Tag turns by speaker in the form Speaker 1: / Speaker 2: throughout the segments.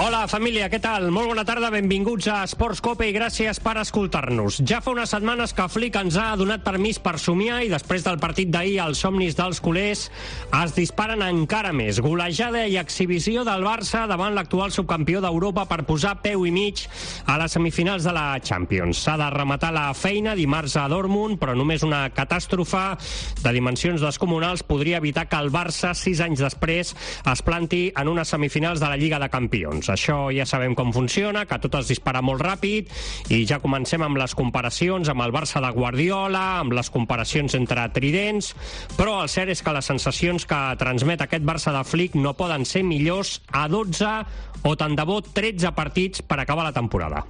Speaker 1: Hola, família, què tal? Molt bona tarda, benvinguts a Esports Cope i gràcies per escoltar-nos. Ja fa unes setmanes que Flick ens ha donat permís per somiar i després del partit d'ahir els somnis dels culers es disparen encara més. Golejada i exhibició del Barça davant l'actual subcampió d'Europa per posar peu i mig a les semifinals de la Champions. S'ha de rematar la feina dimarts a Dortmund, però només una catàstrofe de dimensions descomunals podria evitar que el Barça, 6 anys després, es planti en unes semifinals de la Lliga de Campions. Això ja sabem com funciona, que tot es dispara molt ràpid i ja comencem amb les comparacions amb el Barça de Guardiola, amb les comparacions entre tridents, però el cert és que les sensacions que transmet aquest Barça de Flick no poden ser millors a 12 o tant de bo 13 partits per acabar la temporada.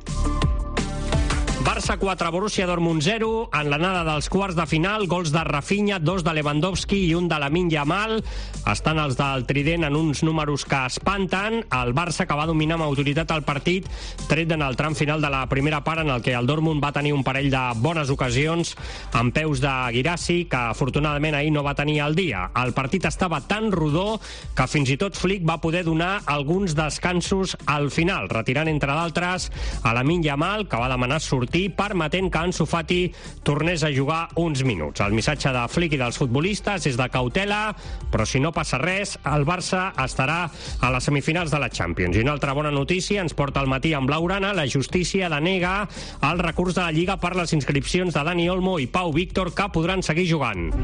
Speaker 1: Barça 4, Borussia Dortmund 0, en l'anada dels quarts de final, gols de Rafinha, 2 de Lewandowski i un de Lamine Yamal. Estan els del trident en uns números que espanten. El Barça, que va dominar amb autoritat el partit, tret en el tram final de la primera part, en el que el Dortmund va tenir un parell de bones ocasions amb peus de Guirassy, que afortunadament ahir no va tenir el dia. El partit estava tan rodó que fins i tot Flick va poder donar alguns descansos al final, retirant entre d'altres a Lamine Yamal, que va demanar sortir, permetent que Ansu Fati tornés a jugar uns minuts. El missatge de Flick i dels futbolistes és de cautela, però si no passa res, el Barça estarà a les semifinals de la Champions. I una altra bona notícia ens porta al matí amb Blaugrana. La justícia denega el recurs de la Lliga per les inscripcions de Dani Olmo i Pau Víctor, que podran seguir jugant.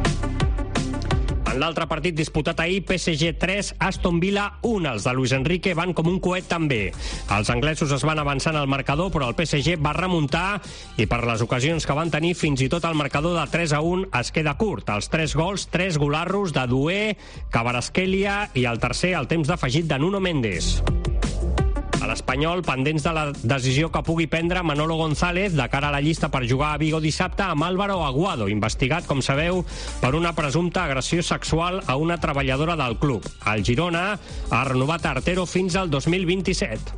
Speaker 1: En l'altre partit disputat ahir, PSG 3, Aston Villa 1. Els de Luis Enrique van com un coet també. Els anglesos es van avançant al marcador, però el PSG va remuntar i per les ocasions que van tenir, fins i tot el marcador de 3-1 es queda curt. Els 3 gols, 3 golarros de Doué, Kvaratskhelia i el tercer al temps d'afegit de Nuno Mendes. A l'Espanyol, pendents de la decisió que pugui prendre Manolo González de cara a la llista per jugar a Vigo dissabte amb Álvaro Aguado, investigat, com sabeu, per una presumpta agressió sexual a una treballadora del club. El Girona ha renovat Artero fins al 2027.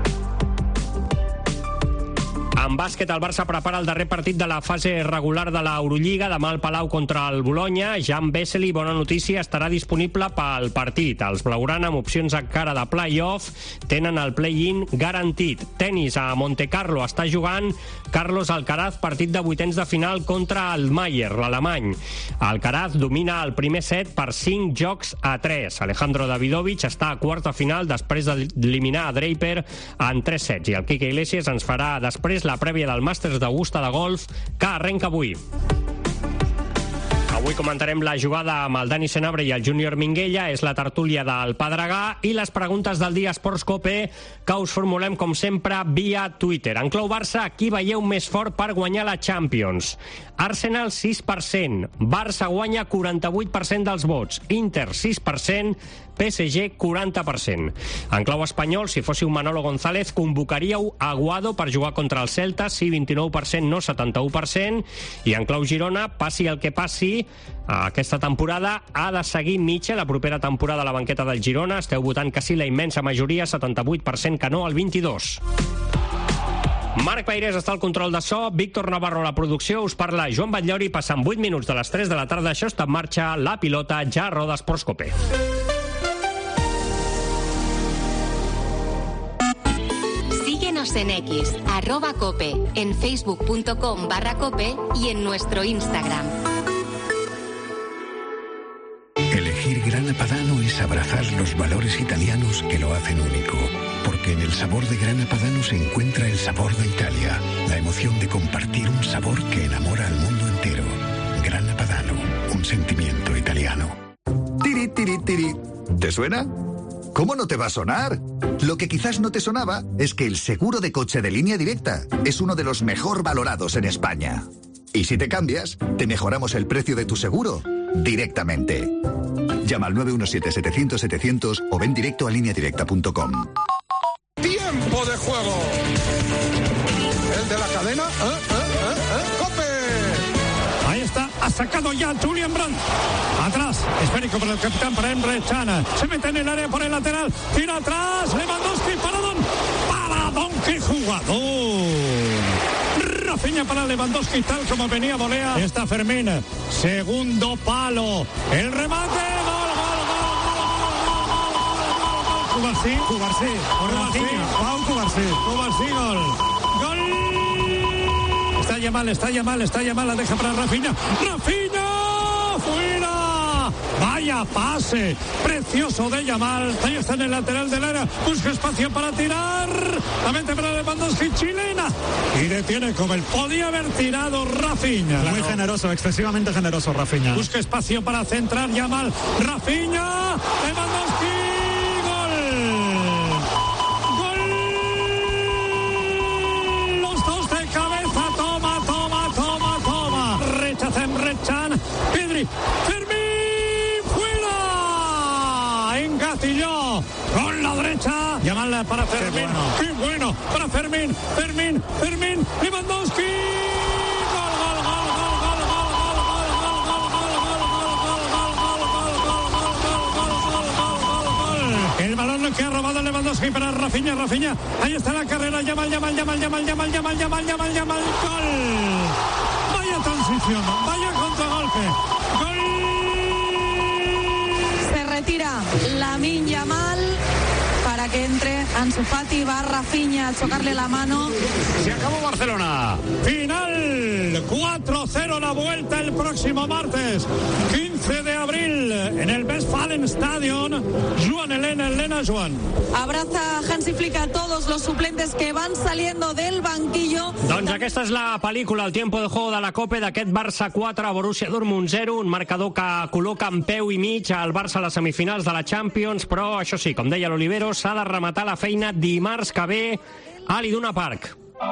Speaker 1: En bàsquet, el Barça prepara el darrer partit de la fase regular de l'Eurolliga, demà al Palau contra el Bologna. Jan Vesely, bona notícia, estarà disponible pel partit. Els blaugrana, amb opcions encara de play-off, tenen el play-in garantit. Tenis, a Montecarlo està jugant Carlos Alcaraz, partit de vuitens de final contra el Mayer, l'alemany. Alcaraz domina el primer set per 5 jocs a 3. Alejandro Davidovich està a quarta final després d'eliminar a Draper en 3 sets. I el Quique Iglesias ens farà després la prèvia del Màsters d'Augusta de golf, que arrenca avui. Avui comentarem la jugada amb el Dani Senabre i el Júnior Minguella, és la tertúlia del Pedregà i les preguntes del dia Esports Cope que us formulem, com sempre, via Twitter. En clau Barça, qui veieu més fort per guanyar la Champions? Arsenal, 6%. Barça guanya 48% dels vots. Inter, 6%. PSG, 40%. En clau espanyol, si fóssiu Manolo González, convocaríeu Aguado per jugar contra el Celta, sí, 29%, no 71%. I en clau Girona, passi el que passi, aquesta temporada ha de seguir Mitchell la propera temporada a la banqueta del Girona. Esteu votant que sí, la immensa majoria, 78% que no, el 22%. Marc Peirés està al control de so, Víctor Navarro a la producció, us parla Joan Batllori, passant 8 minuts de les 3 de la tarda. Això està en marxa, la pilota ja roda Esports Cope.
Speaker 2: Síguenos en X, @cope, en facebook.com/cope y en nuestro Instagram.
Speaker 3: Elegir Grana Padano es abrazar los valores italianos que lo hacen único. Porque en el sabor de Grana Padano se encuentra el sabor de Italia, la emoción de compartir un sabor que enamora al mundo entero. Grana Padano, un sentimiento italiano.
Speaker 4: Tiri, tiri, tiri. ¿Te suena? ¿Cómo no te va a sonar? Lo que quizás no te sonaba es que el seguro de coche de Línea Directa es uno de los mejor valorados en España. Y si te cambias, te mejoramos el precio de tu seguro directamente. Llama al 917-700-700 o ven directo a lineadirecta.com.
Speaker 5: ¡Tiempo de juego! ¿El de la cadena? ¡Cope!
Speaker 6: Ahí está, ha sacado ya Julian Brandt. Atrás, esférico para el capitán, para Emre Can. Se mete en el área por el lateral. Tira atrás, Lewandowski, paradón. ¡Paradón, qué jugador! Rafinha para Lewandowski, tal como venía volea. Está Fermín, segundo palo. El remate, gol, gol, gol, gol, gol, gol, gol, gol, Pau Cubarsí, gol. Está Yamal, la deja para Rafinha, fuera. Vaya pase precioso de Yamal. Ahí está en el lateral del área, busca espacio para tirar, la mete para Lewandowski, chilena, y detiene como él podía haber tirado Rafinha.
Speaker 7: Muy generoso, excesivamente generoso Rafinha.
Speaker 6: Busca espacio para centrar Yamal, Rafinha, Lewandowski. Fermín, fuera, engatilló con la derecha, Yamal para Fermín, qué bueno para Fermín, Lewandowski, el balón que ha robado Lewandowski para Rafinha, ahí está la carrera, Yamal, gol. Vaya transición, vaya contragolpe. ¡Gol!
Speaker 8: Se retira Lamine Yamal para que entre Ansu Fati, va Rafinha a chocarle la mano.
Speaker 6: Se acabó Barcelona. Final 4-0 la vuelta el próximo martes 15 de abril en el Westfalenstadion. Joan Elena Joan.
Speaker 8: Abraza Hansi Flick a todos los suplentes que van saliendo del banquillo.
Speaker 1: Doncs aquesta és la pel·lícula, el tiempo de juego de la Copa, d'aquest Barça 4, Borussia Dortmund 0, un marcador que col·loca en peu i mig al Barça a les semifinals de la Champions, però això sí, com deia l'Olivero, s'ha de rematar la feina dimarts que ve a l'Iduna Park.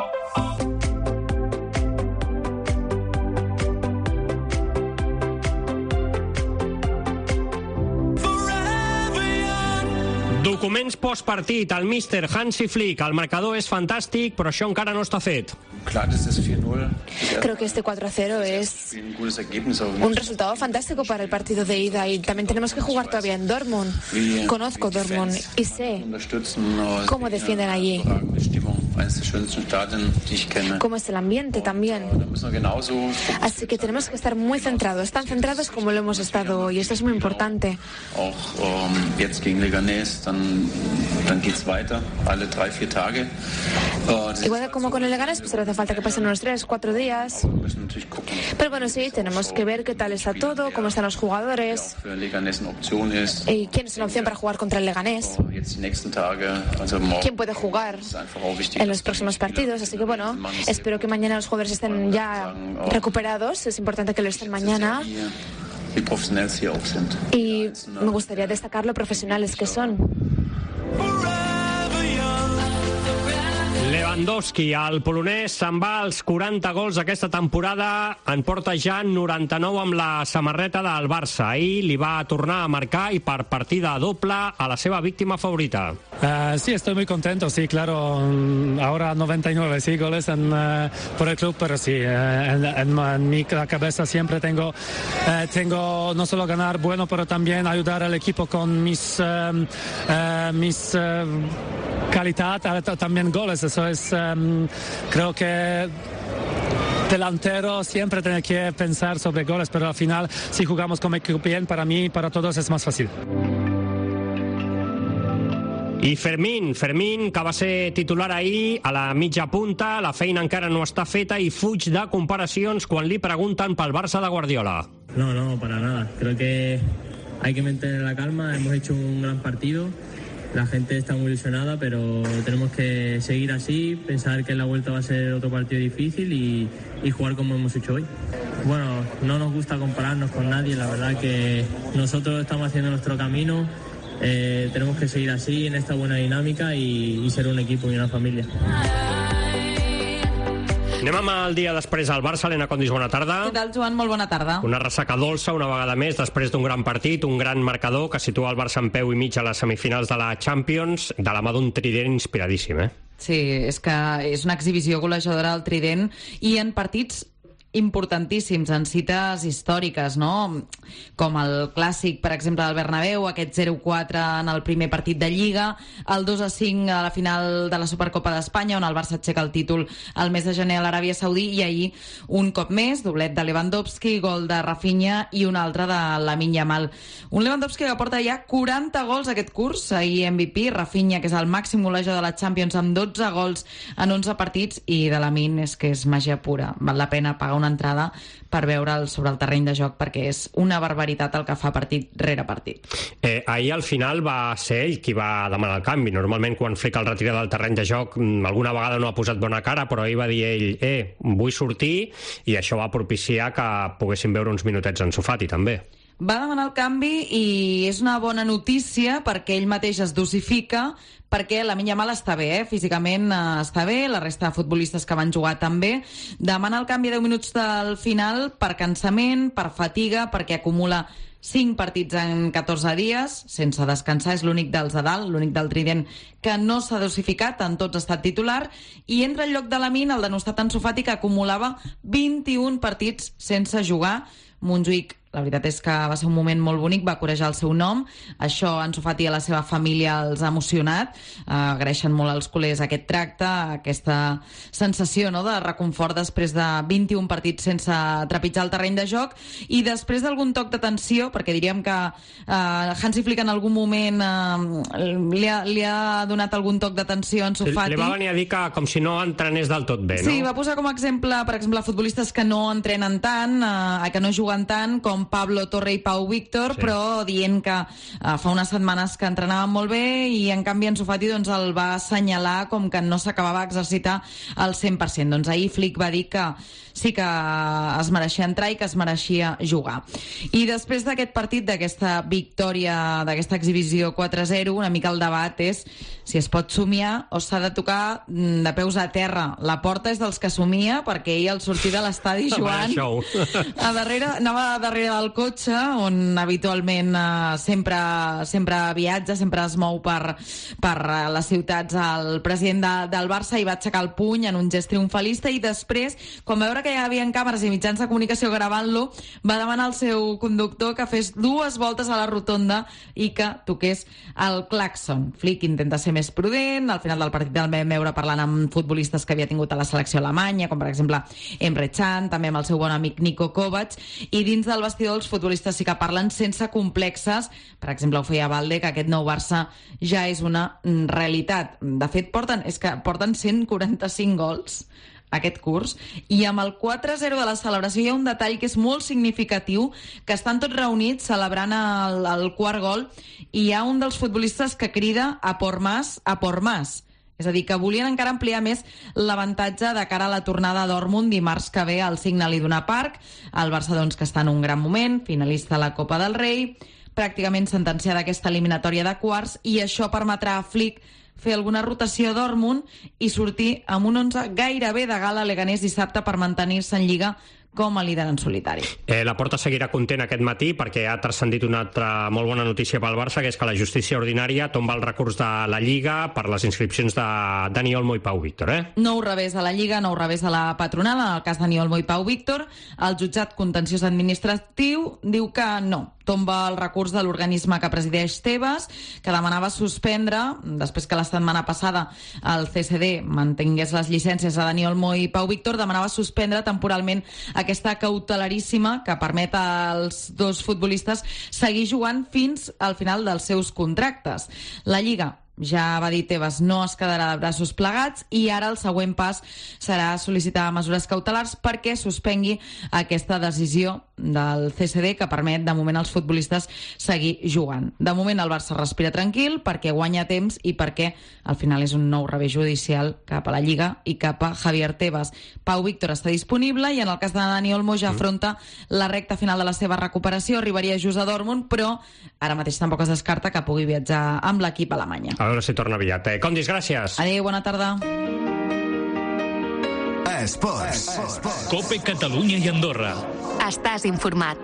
Speaker 1: Documents postpartit, el míster Hansi Flick, el marcador és fantàstic, però això encara no està fet.
Speaker 9: Creo que este 4-0 es un resultado fantástico para el partido de ida y también tenemos que jugar todavía en Dortmund. Conozco Dortmund y sé cómo defienden allí, cómo es el ambiente también. Así que tenemos que estar muy centrados, tan centrados como lo hemos estado hoy. Esto es muy importante. Igual como con el Leganés, pues hace falta que pasen unos 3-4 días. Pero bueno, sí, tenemos que ver qué tal está todo, cómo están los jugadores y quién es una opción para jugar contra el Leganés, quién puede jugar en los próximos partidos. Así que bueno, espero que mañana los jugadores estén ya recuperados. Es importante que lo estén mañana. Y me gustaría destacar lo profesionales que son.
Speaker 1: Lewandowski, el polonès, se'n va als 40 gols aquesta temporada, en porta ja 99 amb la samarreta del Barça. Ahir li va tornar a marcar y per partida doble a la seva víctima favorita.
Speaker 10: Sí, estoy muy contento, sí, claro. Ahora 99 sí, goles por el club, pero sí, en mi cabeza siempre tengo no solo ganar bueno, pero también ayudar al equipo con mis calidad, también goles. Eso es, creo que delantero siempre tiene que pensar sobre goles, pero al final si jugamos como equipo bien, para mí y para todos es más fácil.
Speaker 1: I Fermín, que va ser titular ahir a la mitja punta, la feina encara no està feta i fuig de comparacions quan li pregunten pel Barça de Guardiola.
Speaker 11: No, para nada. Creo que hay que mantener la calma, hemos hecho un gran partido. La gente está muy ilusionada, pero tenemos que seguir así, pensar que la vuelta va a ser otro partido difícil y jugar como hemos hecho hoy. Bueno, no nos gusta compararnos con nadie, la verdad que nosotros estamos haciendo nuestro camino, tenemos que seguir así en esta buena dinámica y ser un equipo y una familia.
Speaker 1: Anem amb el dia després al Barça. Helena Condis, bona tarda.
Speaker 12: Què tal, Joan? Molt bona tarda.
Speaker 1: Una ressaca dolça, una vegada més, després d'un gran partit, un gran marcador que situa el Barça en peu i mig a les semifinals de la Champions, de la mà d'un trident inspiradíssim,
Speaker 12: Sí, és que és una exhibició golejadora al trident i en partits importantíssims en cites històriques, no? Com el clàssic, per exemple, del Bernabéu, aquest 0-4 en el primer partit de Lliga, el 2-5 a la final de la Supercopa d'Espanya, on el Barça aixeca el títol el mes de gener a l'Aràbia Saudí, i ahir un cop més, doblet de Lewandowski, gol de Rafinha i un altre de Lamine Yamal. Un Lewandowski que porta ja 40 gols aquest curs, ahir MVP, Rafinha, que és el màxim golejador de la Champions, amb 12 gols en 11 partits, i de Lamine és que és màgia pura. Val la pena pagar una entrada per veure'l sobre el terreny de joc, perquè és una barbaritat el que fa partit rere partit.
Speaker 1: Ahir al final va ser ell qui va demanar el canvi. Normalment quan Flick el retira del terreny de joc alguna vegada no ha posat bona cara, però ahir va dir ell, vull sortir, i això va propiciar que poguessin veure uns minutets en Ansu Fati també.
Speaker 12: Va demanar el canvi i és una bona notícia perquè ell mateix es dosifica, perquè Lamine Yamal està bé, físicament està bé, la resta de futbolistes que van jugar també. Demana el canvi a 10 minuts del final per cansament, per fatiga, perquè acumula 5 partits en 14 dies, sense descansar, és l'únic dels de dalt, l'únic del trident que no s'ha dosificat, en tots ha estat titular, i entra al lloc de Lamine, el denostat Ansu Fati, que acumulava 21 partits sense jugar. Montjuïc, la veritat és que va ser un moment molt bonic, va corejar el seu nom, això Ansu Fati i la seva família els ha emocionat, agraeixen molt als culers aquest tracte, aquesta sensació, no?, de reconfort després de 21 partits sense trepitjar el terreny de joc, i després d'algun toc d'atenció, perquè diríem que Hansi Flick en algun moment li ha donat algun toc d'atenció a Ansu Fati.
Speaker 1: Li va venir a dir que com si no entrenés del tot bé, no?
Speaker 12: Sí, va posar com a exemple, per exemple, futbolistes que no entrenen tant, que no juguen tant, com Pablo Torre i Pau Víctor, sí, però dient que fa unes setmanes que entrenaven molt bé, i en canvi Ansu Fati doncs, el va assenyalar com que no s'acabava d'exercitar al 100%. Doncs ahir Flick va dir que sí que es mereixia entrar i que es mereixia jugar. I després d'aquest partit, d'aquesta victòria, d'aquesta exhibició 4-0, una mica el debat és si es pot somiar o s'ha de tocar de peus a terra. La Porta és dels que somia, perquè ell al sortir de l'estadi jugant anava darrere del cotxe, on habitualment sempre viatja, sempre es mou per les ciutats el president del Barça, i va aixecar el puny en un gest triomfalista, i després, quan va veure que ja hi havia càmeres i mitjans de comunicació gravant-lo, va demanar al seu conductor que fes 2 voltes a la rotonda i que toqués el clàxon. Flick intenta ser més prudent, al final del partit el vam veure parlant amb futbolistes que havia tingut a la selecció alemanya, com per exemple Emre Can, també amb el seu bon amic Niko Kovac, i dins del vestidor els futbolistes sí que parlen sense complexes. Per exemple, ho feia Valde, que aquest nou Barça ja és una realitat. De fet, porten 145 gols aquest curs, i amb el 4-0 de la celebració hi ha un detall que és molt significatiu, que estan tots reunits celebrant el quart gol, i hi ha un dels futbolistes que crida a por más, a por más. És a dir, que volien encara ampliar més l'avantatge de cara a la tornada a Dortmund dimarts que ve al Signal Iduna Park. El Barça, doncs, que està en un gran moment, finalista a la Copa del Rei, pràcticament sentenciada aquesta eliminatòria de quarts, i això permetrà a Flick fer alguna rotació a Dortmund i sortir amb un 11 gairebé de gala a Leganés dissabte per mantenir-se en Lliga com a líder en solitari.
Speaker 1: La Porta seguirà content aquest matí perquè ha transcendit una altra molt bona notícia pel Barça, que és que la justícia ordinària tomba el recurs de la Lliga per les inscripcions de Dani Olmo i Pau Víctor.
Speaker 12: Nou revés a la Lliga, nou revés a la patronal. En el cas de Dani Olmo i Pau Víctor, el jutjat contenciós administratiu diu que no, tomba el recurs de l'organisme que presideix Tebas, que demanava suspendre, després que la setmana passada el CCD mantingués les llicències a Dani Olmo i Pau Víctor, demanava suspendre temporalment aquesta cautelaríssima que permet als 2 futbolistes seguir jugant fins al final dels seus contractes. La Lliga, ja va dir Tebas, no es quedarà de braços plegats, i ara el següent pas serà sol·licitar mesures cautelars perquè suspengui aquesta decisió del CCD que permet de moment als futbolistes seguir jugant. De moment el Barça respira tranquil perquè guanya temps i perquè al final és un nou revés judicial cap a la Lliga i cap a Javier Tebas. Pau Víctor està disponible i en el cas de Dani Olmo ja afronta la recta final de la seva recuperació, arribaria just a Dortmund, però ara mateix tampoc es descarta que pugui viatjar amb l'equip a Alemanya.
Speaker 1: A veure si torna aviat. Condis, gràcies.
Speaker 12: Adéu, bona tarda.
Speaker 13: Esports. COPE Catalunya i Andorra.
Speaker 2: Estàs informat.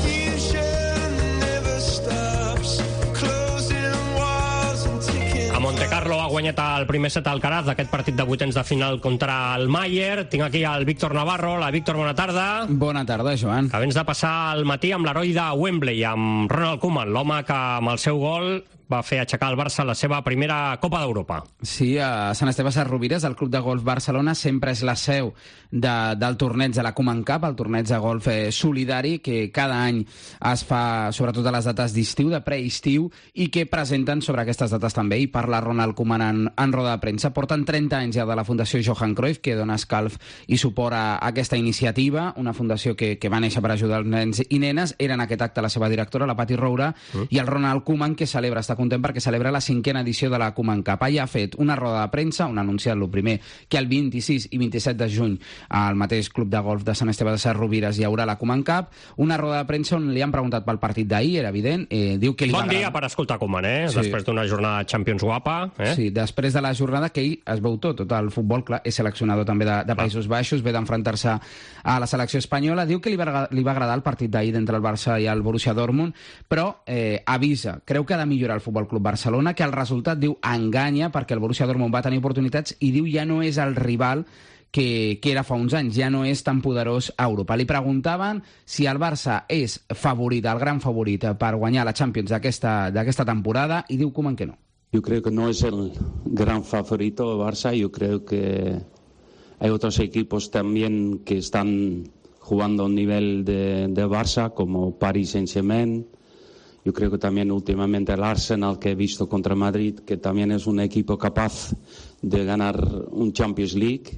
Speaker 1: A Montecarlo ha guanyat el primer set al Alcaraz d'aquest partit de vuitens de final contra el Mayer. Tinc aquí el Víctor Navarro. La Víctor, bona tarda.
Speaker 14: Bona tarda, Joan.
Speaker 1: Que vens de passar el matí amb l'heroi de Wembley, amb Ronald Koeman, l'home que amb el seu gol va fer aixecar al Barça la seva primera Copa d'Europa.
Speaker 14: Sí, a Sant Esteve Sesrovires, el Club de Golf Barcelona, sempre és la seu del torneig de la Koeman Cup, el torneig de golf solidari, que cada any es fa sobretot a les dates d'estiu, de preestiu, i que presenten sobre aquestes dates també, i parla Ronald Koeman en roda de premsa. Porten 30 anys ja de la Fundació Johan Cruyff, que dona escalf i suport a aquesta iniciativa, una fundació que va néixer per ajudar els nens i nenes. Era en aquest acte la seva directora, la Pati Roura, i el Ronald Koeman, que celebra, està content perquè celebra la 5a edició de la Koeman Cup. Allà ha fet una roda de premsa on ha anunciat el primer que el 26 i 27 de juny al mateix Club de Golf de Sant Esteve de Sesrovires hi haurà la Koeman Cup. Una roda de premsa on li han preguntat pel partit d'ahir, era evident. Diu que li
Speaker 1: bon dia per escoltar Koeman,
Speaker 14: Sí.
Speaker 1: Després d'una jornada de Champions guapa.
Speaker 14: Sí, després de la jornada que ell es veu tot el futbol, clar, és seleccionador també de Països Baixos, ve d'enfrontar-se a la selecció espanyola. Diu que li va agradar el partit d'ahir d'entre el Barça i el Borussia Dortmund, però avisa, creu que ha de millorar el Futbol Club Barcelona, que el resultat, diu, enganya, perquè el Borussia Dortmund va tenir oportunitats i diu ja no és el rival que era fa uns anys, ja no és tan poderós a Europa. Li preguntaven si el Barça és favorit, el gran favorit per guanyar la Champions d'aquesta temporada, i diu Koeman que no.
Speaker 15: Yo creo que no es el gran favorito Barça, yo creo que hay otros equipos también que están jugando a un nivel de Barça, como Paris Saint-Germain. Yo creo que también últimamente el Arsenal, que he visto contra Madrid, que también es un equipo capaz de ganar un Champions League.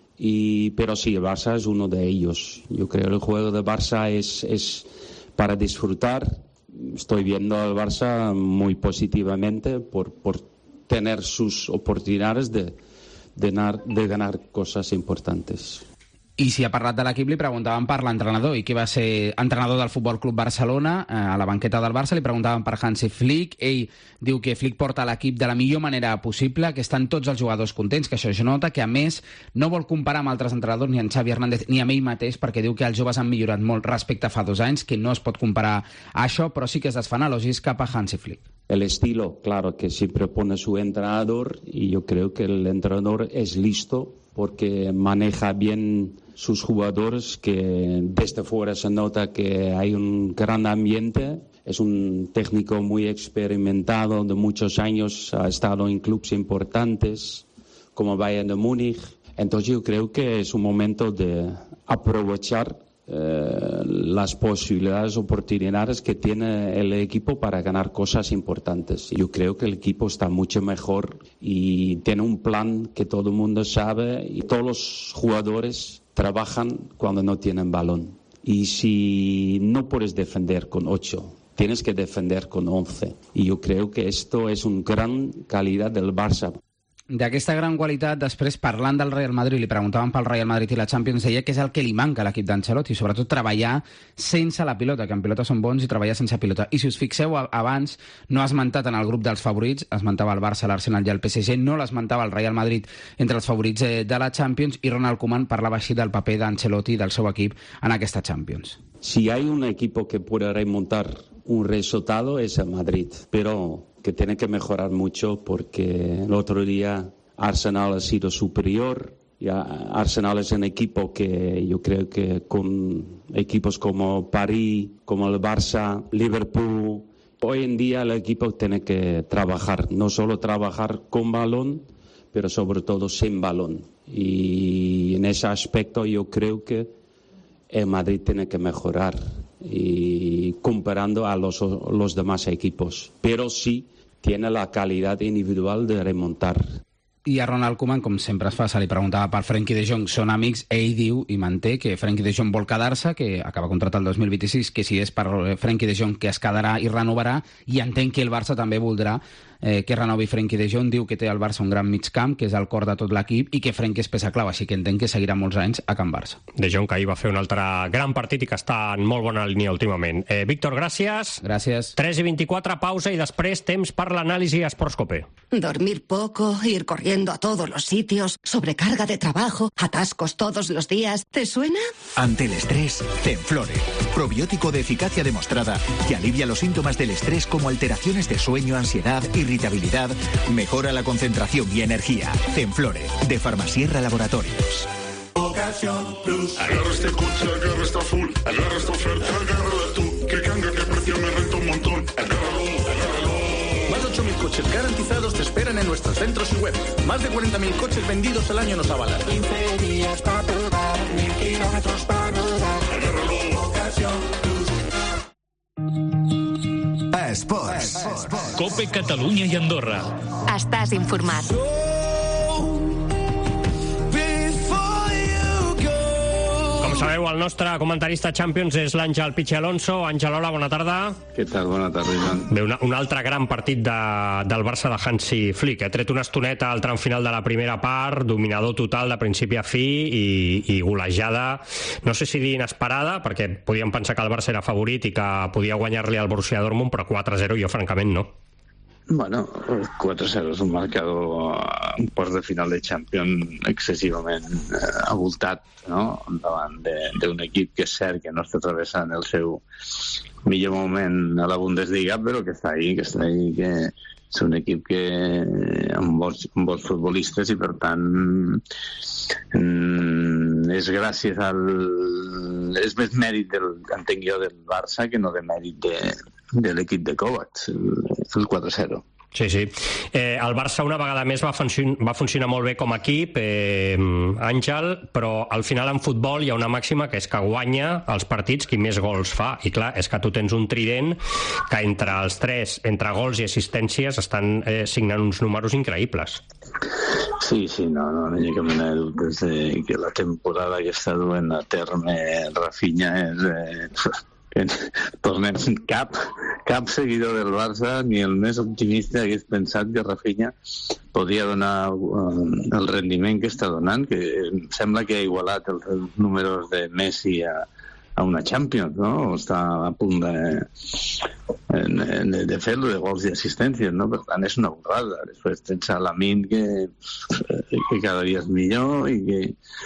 Speaker 15: Pero sí, el Barça es uno de ellos. Yo creo que el juego de Barça es para disfrutar. Estoy viendo al Barça muy positivamente por tener sus oportunidades de ganar cosas importantes.
Speaker 14: I si ha parlat de l'equip, li preguntaven per l'entrenador, i que va ser entrenador del Futbol Club Barcelona a la banqueta del Barça. Li preguntaven per Hansi Flick. Ell diu que Flick porta l'equip de la millor manera possible, que estan tots els jugadors contents, que això es nota, que a més no vol comparar amb altres entrenadors, ni amb Xavi Hernández ni amb ell mateix, perquè diu que els joves han millorat molt respecte a fa 2 anys, que no es pot comparar a això, però sí que es desfan elogis cap a Hansi Flick.
Speaker 15: El estilo, claro, que siempre pone su entrenador, y yo creo que el entrenador es listo porque maneja bien sus jugadores, que desde fuera se nota que hay un gran ambiente. Es un técnico muy experimentado, de muchos años, ha estado en clubes importantes como Bayern de Múnich. Entonces yo creo que es un momento de aprovechar las posibilidades, oportunidades que tiene el equipo para ganar cosas importantes. Yo creo que el equipo está mucho mejor y tiene un plan que todo el mundo sabe, y todos los jugadores trabajan cuando no tienen balón. Y si no puedes defender con 8, tienes que defender con 11. Y yo creo que esto es una gran calidad del Barça.
Speaker 14: D'aquesta gran qualitat, després, parlant del Real Madrid, li preguntaven pel Real Madrid i la Champions, deia que és el que li manca a l'equip d'Ancelotti, sobretot treballar sense la pilota, que en pilota són bons, i treballar sense pilota. I si us fixeu, abans no ha esmentat en el grup dels favorits, esmentava el Barça, l'Arsenal i el PSG, no l'esmentava el Real Madrid entre els favorits de la Champions, i Ronald Koeman parlava així del paper d'Ancelotti i del seu equip en aquesta Champions.
Speaker 15: Si hay un equipo que puede remontar un resultado es el Madrid, pero que tiene que mejorar mucho, porque el otro día Arsenal ha sido superior. Arsenal es un equipo que yo creo que con equipos como París, como el Barça, Liverpool, hoy en día el equipo tiene que trabajar, no solo trabajar con balón, pero sobre todo sin balón. Y en ese aspecto yo creo que el Madrid tiene que mejorar, y comparando a los demás equipos, pero sí tiene la calidad individual de remontar.
Speaker 14: I a Ronald Koeman, com sempre es fa, se li preguntava per Frenkie de Jong, són amics. Ell diu i manté que Frenkie de Jong vol quedar-se, que acaba contracte el 2026, que si és per Frenkie de Jong que es quedarà i renovarà, i entenc que el Barça també voldrà que renovi Frenkie de Jong. Diu que té al Barça un gran migcamp, que és el cor de tot l'equip, i que Frenkie és peça clau, així que entenc que seguirà molts anys a Can Barça.
Speaker 1: De Jong, que ahir va fer un altre gran partit i que està en molt bona línia últimament. Víctor, gràcies.
Speaker 14: Gràcies.
Speaker 1: 3:24, pausa, i després temps per l'anàlisi a Sports Cope.
Speaker 16: Dormir poco, ir corriendo a todos los sitios, sobrecarga de trabajo, atascos todos los días. ¿Te suena?
Speaker 3: Ante el estrés, Tenflore.
Speaker 17: probiótico de eficacia demostrada que alivia los síntomas del estrés como alteraciones de sueño, ansiedad, irritabilidad, mejora la concentración y energía. Zenflore, de Farmasierra Laboratorios.
Speaker 18: Ocasión Plus. Agarra este coche, agarra esta full, agarra esta oferta, agárrala tú. Que canga, que precio me renta un montón. Agárralo, agárralo.
Speaker 19: Más de 8.000 coches garantizados te esperan en nuestros centros y web. Más de 40.000 coches vendidos al año nos avalan.
Speaker 18: 15 días para probar, 1.000 kilómetros para rodar. Agárralo, Ocasión Plus.
Speaker 17: Esports.
Speaker 13: Cope Catalunya i Andorra.
Speaker 2: Estàs informat.
Speaker 1: Com sabeu, el nostre comentarista Champions és l'Àngel Pichi Alonso. Àngel, hola, bona tarda.
Speaker 20: Què tal? Bona tarda, Ivan.
Speaker 1: Bé, un altre gran partit del Barça de Hansi Flick. Ha tret una estoneta al tram final de la primera part, dominador total de principi a fi i golejada, no sé si dir inesperada, perquè podíem pensar que el Barça era favorit i que podia guanyar-li al Borussia Dortmund, però 4-0 jo francament no.
Speaker 20: Bueno, 4-0 és un marcador, un quart de final de Champions excessivament abultat, no?, davant d'un equip que és cert que no està travessant el seu millor moment a la Bundesliga, però que està ahí, que és un equip que amb bons futbolistes i per tant és gràcies és més mèrit entenc jo del Barça que no de mèrit de l'equip de Kovacs, el 4-0.
Speaker 1: Sí. El Barça una vegada més va funcionar molt bé com a equip, Àngel, però al final en futbol hi ha una màxima que és que guanya els partits qui més gols fa. I clar, és que tu tens un trident que entre els tres, entre gols i assistències, estan signant uns números increïbles.
Speaker 20: Sí, no hi ha cap mena de dubtes que la temporada que està duent a terme Rafinha és... Tornem, cap seguidor del Barça ni el més optimista hagués pensat que Rafinha podia donar el rendiment que està donant, que sembla que ha igualat els números de Messi a una Champions, no? Està a punt de fer-lo, de gols i assistències, no? Per tant, és una borrada. Després tens a Lamine que cada dia és millor i que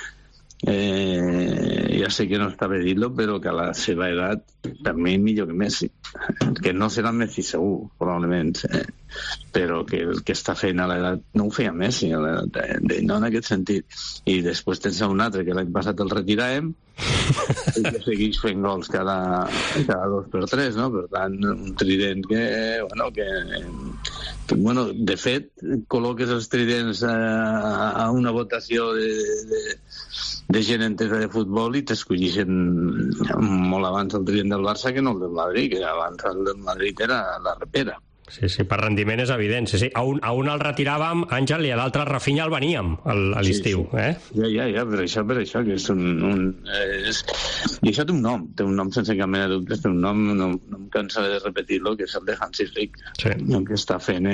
Speaker 20: ja sé que no està bé dir-lo, però que a la seva edat també millor que Messi, que no serà Messi segur, probablement, però que el que està fent a l'edat no ho feia Messi a l'edat, no en aquest sentit. I després tens un altre que l'any passat el retiràvem i que segueix fent gols cada 2 per 3, no? Per tant, un trident que de fet, col·loques els tridents a una votació de gent entesa de futbol i t'escollixen molt abans el trident del Barça que no el del Madrid, que abans el del Madrid era la repera.
Speaker 1: Sí, per rendiment és evident. Sí. A un el retiràvem, Àngel, i a l'altre Rafinha el veníem a l'estiu.
Speaker 20: Sí. Ja, per això, que és I això té un nom sense cap mena de dubtes, té un nom, no em cansaré de repetir-lo, que és el de Hansi Flick. Sí. El que està fent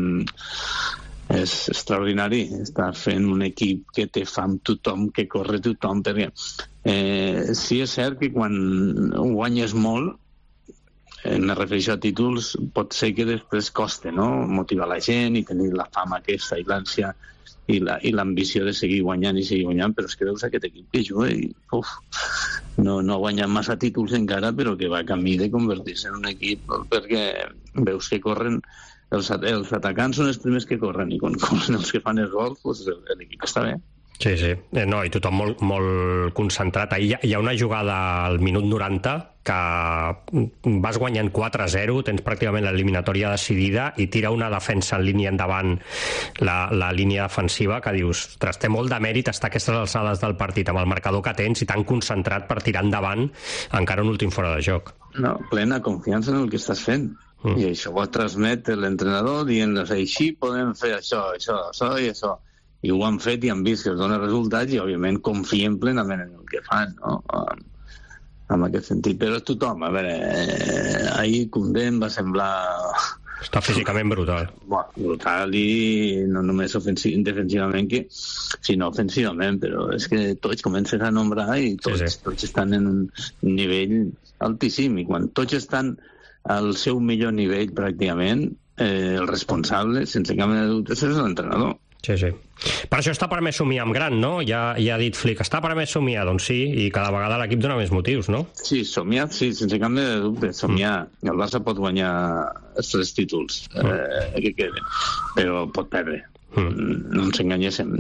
Speaker 20: és extraordinari, està fent un equip que té fam tothom, que corre tothom, perquè sí és cert que quan guanyes molt, me refereixo a títols, pot ser que després costa, no?, motivar la gent i tenir la fama aquesta i l'ànsia i l'ambició de seguir guanyant, però és que veus aquest equip que juga i no ha guanyat massa títols encara, però que va camí de convertir-se en un equip, perquè veus que corren. Els atacants són els primers que corren i quan corren els que fan els gols, doncs l'equip està bé.
Speaker 1: Sí. No, i tothom molt concentrat. Ahir hi ha una jugada al minut 90 que vas guanyant 4-0, tens pràcticament l'eliminatòria decidida i tira una defensa en línia endavant, la línia defensiva, que dius, ostres, té molt de mèrit estar a aquestes alçades del partit amb el marcador que tens i tan concentrat per tirar endavant encara un últim fora de joc.
Speaker 20: No, plena confiança en el que estàs fent. I això ho transmet l'entrenador dient-los, així podem fer això i això. I ho han fet i han vist que es dona resultats i, òbviament, confien plenament en el que fan, no?, en aquest sentit. Però tothom, a veure, ahir Koundé em va semblar...
Speaker 1: Està físicament brutal.
Speaker 20: Brutal i no només defensivament, sinó ofensivament, però és que tots comencen a nombrar i tots estan en un nivell altíssim i quan tots estan al seu millor nivell pràcticament, el responsable, sense cap mena de dubte, és l'entrenador.
Speaker 1: Sí. Per això està permès somiar amb gran, no? Ja ha dit Flick, està permès somiar, doncs sí, i cada vegada l'equip dona més motius, no?
Speaker 20: Sí, somiar, sí, sense cap de dubte, somiar. El Barça pot guanyar els 3 títols que queden, però pot perdre. No ens enganyéssim,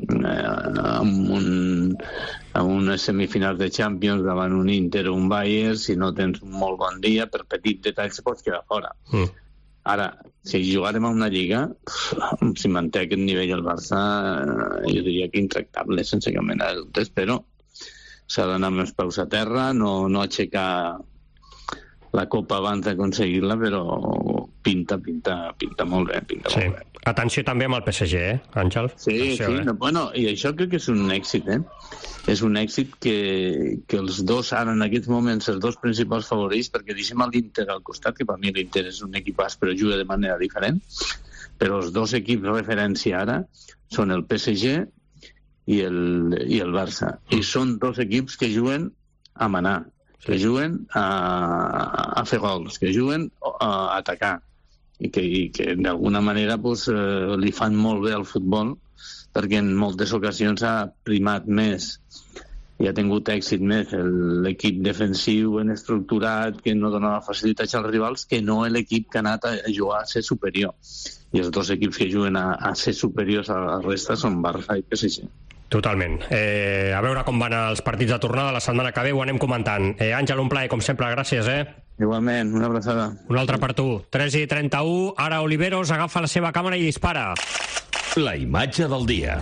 Speaker 20: amb unes semifinals de Champions davant un Inter o un Bayern, si no tens un molt bon dia, per petit detall se pots quedar fora. Ara, si jugarem a una lliga, si manté aquest nivell el Barça, jo diria que intractable, sense cap mena de dubtes, però s'ha d'anar amb els peus a terra, no aixecar la copa abans d'aconseguir-la, però pinta molt bé, molt bé.
Speaker 1: Atenció també amb el PSG, Àngel?
Speaker 20: Sí, bueno, i això crec que és un èxit, És un èxit que els dos, ara en aquests moments, els dos principals favorits, perquè deixem l'Inter al costat, que per mi l'Inter és un equipàs, però juga de manera diferent, però els dos equips referència ara són el PSG i el Barça. I són dos equips que juguen a manar, que juguen a fer gols, que juguen a atacar, i que d'alguna manera li fan molt bé al futbol, perquè en moltes ocasions ha primat més i ha tingut èxit més l'equip defensiu ben estructurat, que no donava facilitats als rivals, que no l'equip que ha anat a jugar a ser superior. I els dos equips que juguen a ser superiors a la resta són Barça i PSG.
Speaker 1: Totalment. A veure com van els partits de tornada la setmana que ve, ho anem comentant. Àngel, un plaer, com sempre, gràcies,
Speaker 20: Igualment, una abraçada.
Speaker 1: Una altra per tu. 3:31, ara Oliveros agafa la seva càmera i dispara.
Speaker 13: La imatge del dia.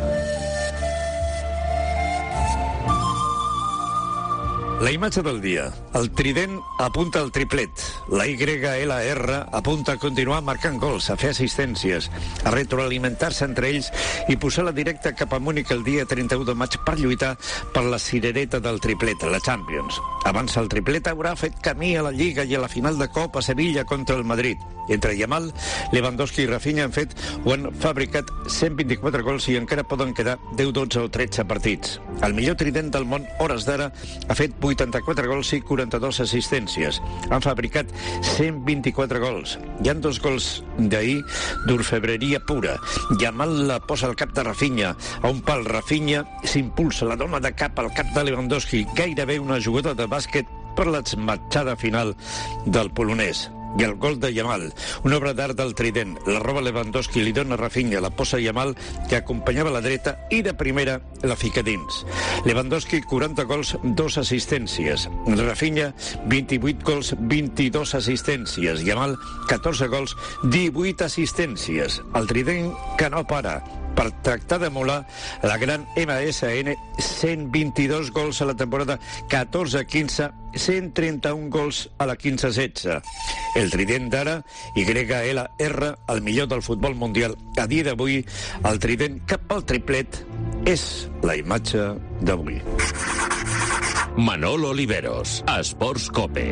Speaker 21: La imatge del dia. El trident apunta al triplet. La YLR apunta a continuar marcant gols, a fer assistències, a retroalimentar-se entre ells i posar la directa cap a Múnich el dia 31 de maig per lluitar per la cirereta del triplet, la Champions. Abans el triplet haurà fet camí a la Lliga i a la final de Copa a Sevilla contra el Madrid. Entre Yamal, Lewandowski i Rafinha han fet o han fabricat 124 gols i encara poden quedar 10, 12 o 13 partits. El millor trident del món, hores d'ara, ha fet 84 gols i 42 assistències. Han fabricat 124 gols. Hi han 2 gols d'ahir d'orfebreria pura. Yamal la posa al cap de Rafinha. A un pal Rafinha s'impulsa, la dona de cap al cap de Lewandowski. Gairebé una jugada de bàsquet per l'esmatxada final del polonès. I el gol de Yamal, una obra d'art del trident. La roba Lewandowski, li dona Rafinha, la posa Yamal, que acompanyava la dreta, i de primera la fica dins. Lewandowski, 40 gols, 2 assistències. Rafinha, 28 gols, 22 assistències. Yamal, 14 gols, 18 assistències. El trident que no para, per tractar d'emular la gran MSN, 122 gols a la temporada 14-15, 131 gols a la 15-16. El trident d'ara, YLR, el millor del futbol mundial. A dia d'avui, el trident cap al triplet és la imatge d'avui.
Speaker 13: Manolo Oliveros, Esports Cope.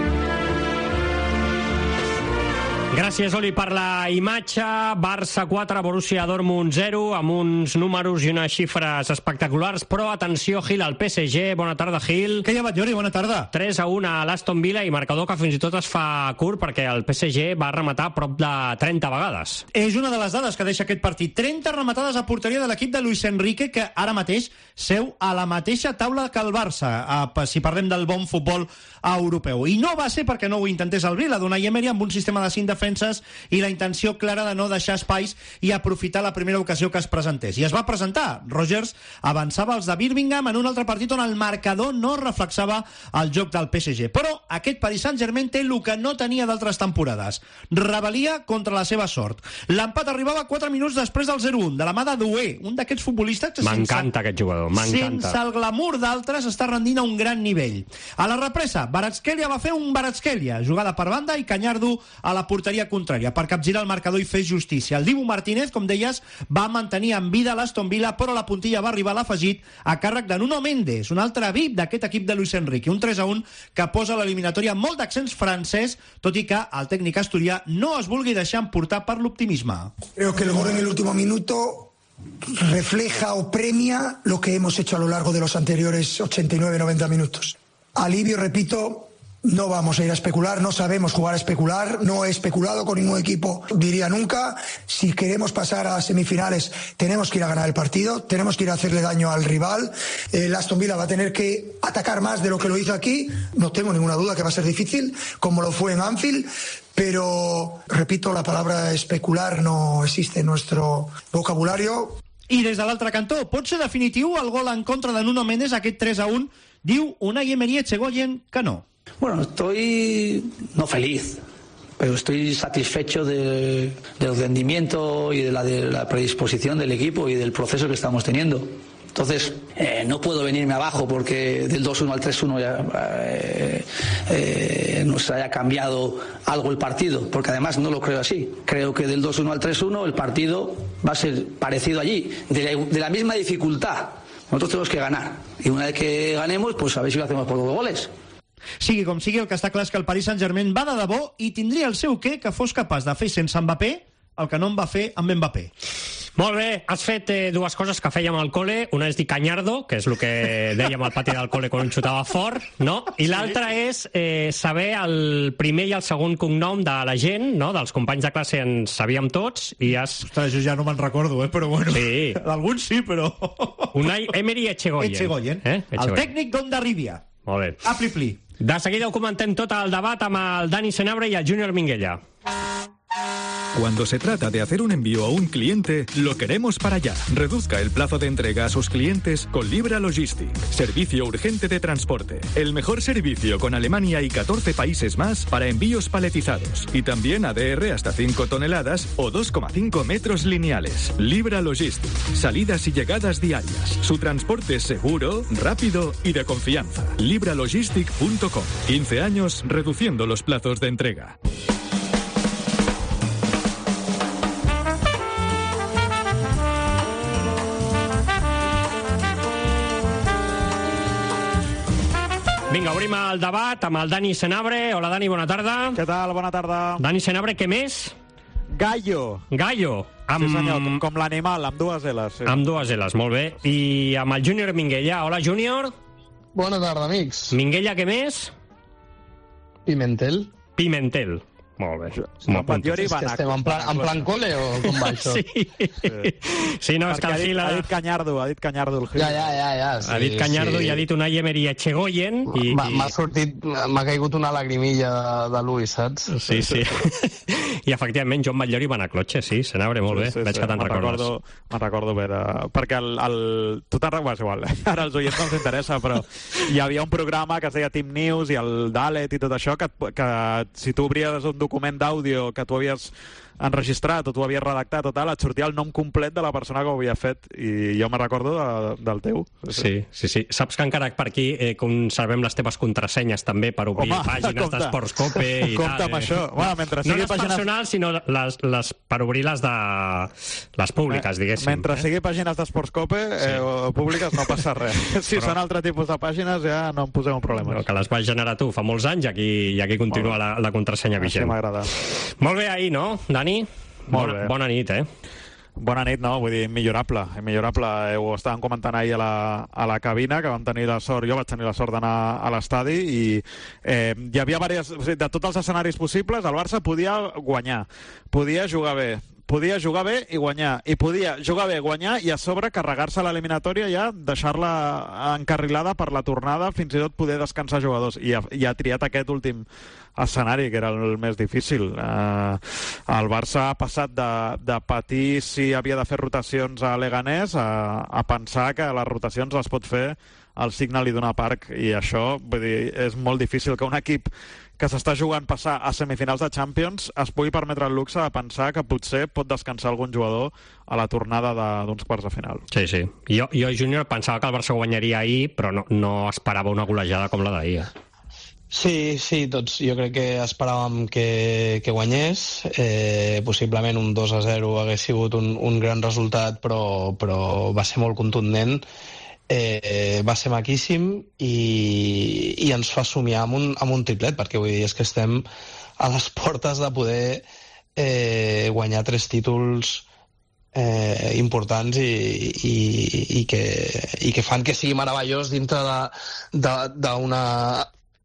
Speaker 1: Gràcies, Oli, per la imatge. Barça 4, Borussia Dortmund 0, amb uns números i unes xifres espectaculars, però atenció, Gil, al PSG. Bona tarda, Gil.
Speaker 22: Què hi ha, Batllori? Bona tarda.
Speaker 1: 3-1 a l'Aston Villa i marcador que fins i tot es fa curt perquè el PSG va rematar prop de 30 vegades.
Speaker 22: És una de les dades que deixa aquest partit. 30 rematades a porteria de l'equip de Luis Enrique, que ara mateix seu a la mateixa taula que el Barça, si parlem del bon futbol europeu. I no va ser perquè no ho intentés el Vila, d'Unai Emery, amb un sistema de 5 defenses i la intenció clara de no deixar espais i aprofitar la primera ocasió que es presentés. I es va presentar. Rogers avançava els de Birmingham en un altre partit on el marcador no reflexava el joc del PSG. Però aquest Paris Saint-Germain té el que no tenia d'altres temporades. Rebel·lia contra la seva sort. L'empat arribava 4 minuts després del 0-1, de la mà de Doué, un d'aquests futbolistes que
Speaker 1: m'encanta aquest jugador, m'encanta.
Speaker 22: Sense el glamour d'altres està rendint a un gran nivell. A la represa, Kvaratskhelia va fer un Kvaratskhelia, jugada per banda i Cañardo a la porteria contrària per capgirar el marcador i fer justícia. El Dibu Martínez, com deies, va mantenir en vida l'Aston Villa, però la puntilla va arribar a l'afegit a càrrec de Nuno Mendes, un altre VIP d'aquest equip de Luis Enrique. Un 3-1 que posa l'eliminatòria amb molt d'accents francès, tot i que el tècnic asturià no es vulgui deixar emportar per l'optimisme.
Speaker 23: Creo que el gol en el último minuto refleja o premia lo que hemos hecho a lo largo de los anteriores 89-90 minutos. Alivio, repito, No vamos a ir a especular, no sabemos jugar a especular, no he especulado con ningún equipo, diría nunca. Si queremos pasar a semifinales, tenemos que ir a ganar el partido, tenemos que ir a hacerle daño al rival. El Aston Villa va a tener que atacar más de lo que lo hizo aquí, no tengo ninguna duda que va a ser difícil, como lo fue en Anfield, pero, repito, la palabra especular no existe en nuestro vocabulario.
Speaker 22: I des de l'altre cantó, pot ser definitiu el gol en contra de Nuno Mendes, aquest 3-1, diu Unai Emery Etxegoyen que no.
Speaker 4: Bueno, estoy no feliz, pero estoy satisfecho del rendimiento y de la predisposición del equipo y del proceso que estamos teniendo. Entonces, no puedo venirme abajo porque del 2-1 al 3-1 ya nos haya cambiado algo el partido, porque además no lo creo así. Creo que del 2-1 al 3-1 el partido va a ser parecido allí, de la misma dificultad. Nosotros tenemos que ganar, y una vez que ganemos, pues a ver si lo hacemos por 2 goles.
Speaker 22: Sigui com sigui, el que està clar és que el Paris Saint-Germain va de debò i tindria el seu què que fos capaç de fer sense Mbappé el que no en va fer amb Mbappé.
Speaker 1: Molt bé, has fet dues coses que fèiem al col·le. Una és dir canyardo, que és el que dèiem al pati del col·le quan un xutava fort, no? I l'altra és saber el primer i el segon cognom de la gent, no? Dels companys de classe ens sabíem tots i has...
Speaker 22: Ostres, jo ja no me'n recordo, però bueno.
Speaker 1: Sí.
Speaker 22: D'alguns sí, però...
Speaker 1: Unai Emery Etxegoyen.
Speaker 22: Etxegoyen. El tècnic d'Onda Rivia.
Speaker 1: Molt bé.
Speaker 22: Apli-pli.
Speaker 1: De seguida ho comentem tot el debat amb el Dani Senabre i el Júnior Minguella.
Speaker 5: Cuando se trata de hacer un envío a un cliente, lo queremos para allá. Reduzca el plazo de entrega a sus clientes con Libra Logistic. Servicio urgente de transporte. El mejor servicio con Alemania y 14 países más para envíos paletizados. Y también ADR hasta 5 toneladas o 2,5 metros lineales. Libra Logistic. Salidas y llegadas diarias. Su transporte es seguro, rápido y de confianza. libralogistic.com. 15 años reduciendo los plazos de entrega.
Speaker 1: Vinga, obrim el debat amb el Dani Senabre. Hola, Dani, bona tarda.
Speaker 7: Què tal? Bona tarda.
Speaker 1: Dani Senabre, què més?
Speaker 7: Gallo.
Speaker 1: Gallo.
Speaker 7: Sí, senyor, com l'animal, amb 2 L's. Sí.
Speaker 1: Amb 2 L's, molt bé. I amb el Júnior Minguella. Hola, Júnior.
Speaker 24: Bona tarda, amics.
Speaker 1: Minguella, què més?
Speaker 24: Pimentel.
Speaker 1: Pimentel. Molt bé.
Speaker 24: Estem en plan cole o com va això?
Speaker 1: Sí. Sí, no, és que el Gil...
Speaker 7: Ha dit Cañardo el Gil.
Speaker 24: Ja.
Speaker 1: Sí, ha dit Cañardo i ha dit Unai Emery Etxegoyen.
Speaker 24: M'ha sortit, m'ha caigut una lagrimilla de Luis, saps?
Speaker 1: Sí. I efectivament, Joan Batllori va anar a clotxe, sí, Senabre, molt bé. Veig que te'n recordes.
Speaker 7: Me'n recordo bé, perquè tu te'n recordes igual, ara els oients no els interessa, però hi havia un programa que es deia Team News i el Dalet i tot això, que si tu obries un document d'àudio que tu havies enregistrat o tu havies redactat o tal, et sortia el nom complet de la persona que ho havia fet, i jo me recordo del teu.
Speaker 1: Sí. Saps que encara per aquí conservem les teves contrasenyes també per obrir pàgines d'Esports Cope i tal.
Speaker 7: Compte amb això.
Speaker 1: No les personals, sinó les per obrir les públiques, diguéssim.
Speaker 7: Mentre sigui pàgines d'Esports Cope o públiques no passa res. Si són altre tipus de pàgines ja no em posem un problema.
Speaker 1: Que les vas generar tu fa molts anys i aquí continua la contrasenya vigent.
Speaker 7: Això m'agrada.
Speaker 1: Molt bé ahir, no, Dani? Bona nit,
Speaker 7: Bona nit, no? Vull dir, millorable. Ho estàvem comentant ahir a la cabina, que vam tenir la sort, jo vaig tenir la sort d'anar a l'estadi, i hi havia de tots els escenaris possibles, el Barça podia guanyar, podia jugar bé i guanyar, i podia jugar bé, guanyar i a sobre carregar-se l'eliminatòria, ja deixar-la encarrilada per la tornada, fins i tot poder descansar jugadors, i ha triat aquest últim escenari, que era el més difícil. El Barça ha passat de patir si havia de fer rotacions a Leganés a pensar que les rotacions les pot fer al Signal Iduna Park, i això, vull dir, és molt difícil que un equip que s'està jugant passar a semifinals de Champions es pugui permetre el luxe de pensar que potser pot descansar algun jugador a la tornada d'uns quarts de final.
Speaker 1: Sí. Jo, Júnior, pensava que el Barça guanyaria ahir, però no esperava una golejada com la d'ahir.
Speaker 24: Sí, tots jo crec que esperàvem que guanyés, possiblement un 2-0 hagués sigut un gran resultat, però va ser molt contundent, va ser maquíssim i ens fa somiar amb un triplet, perquè vull dir, és que estem a les portes de poder guanyar 3 títols importants i que fan que sigui meravellós dintre d'una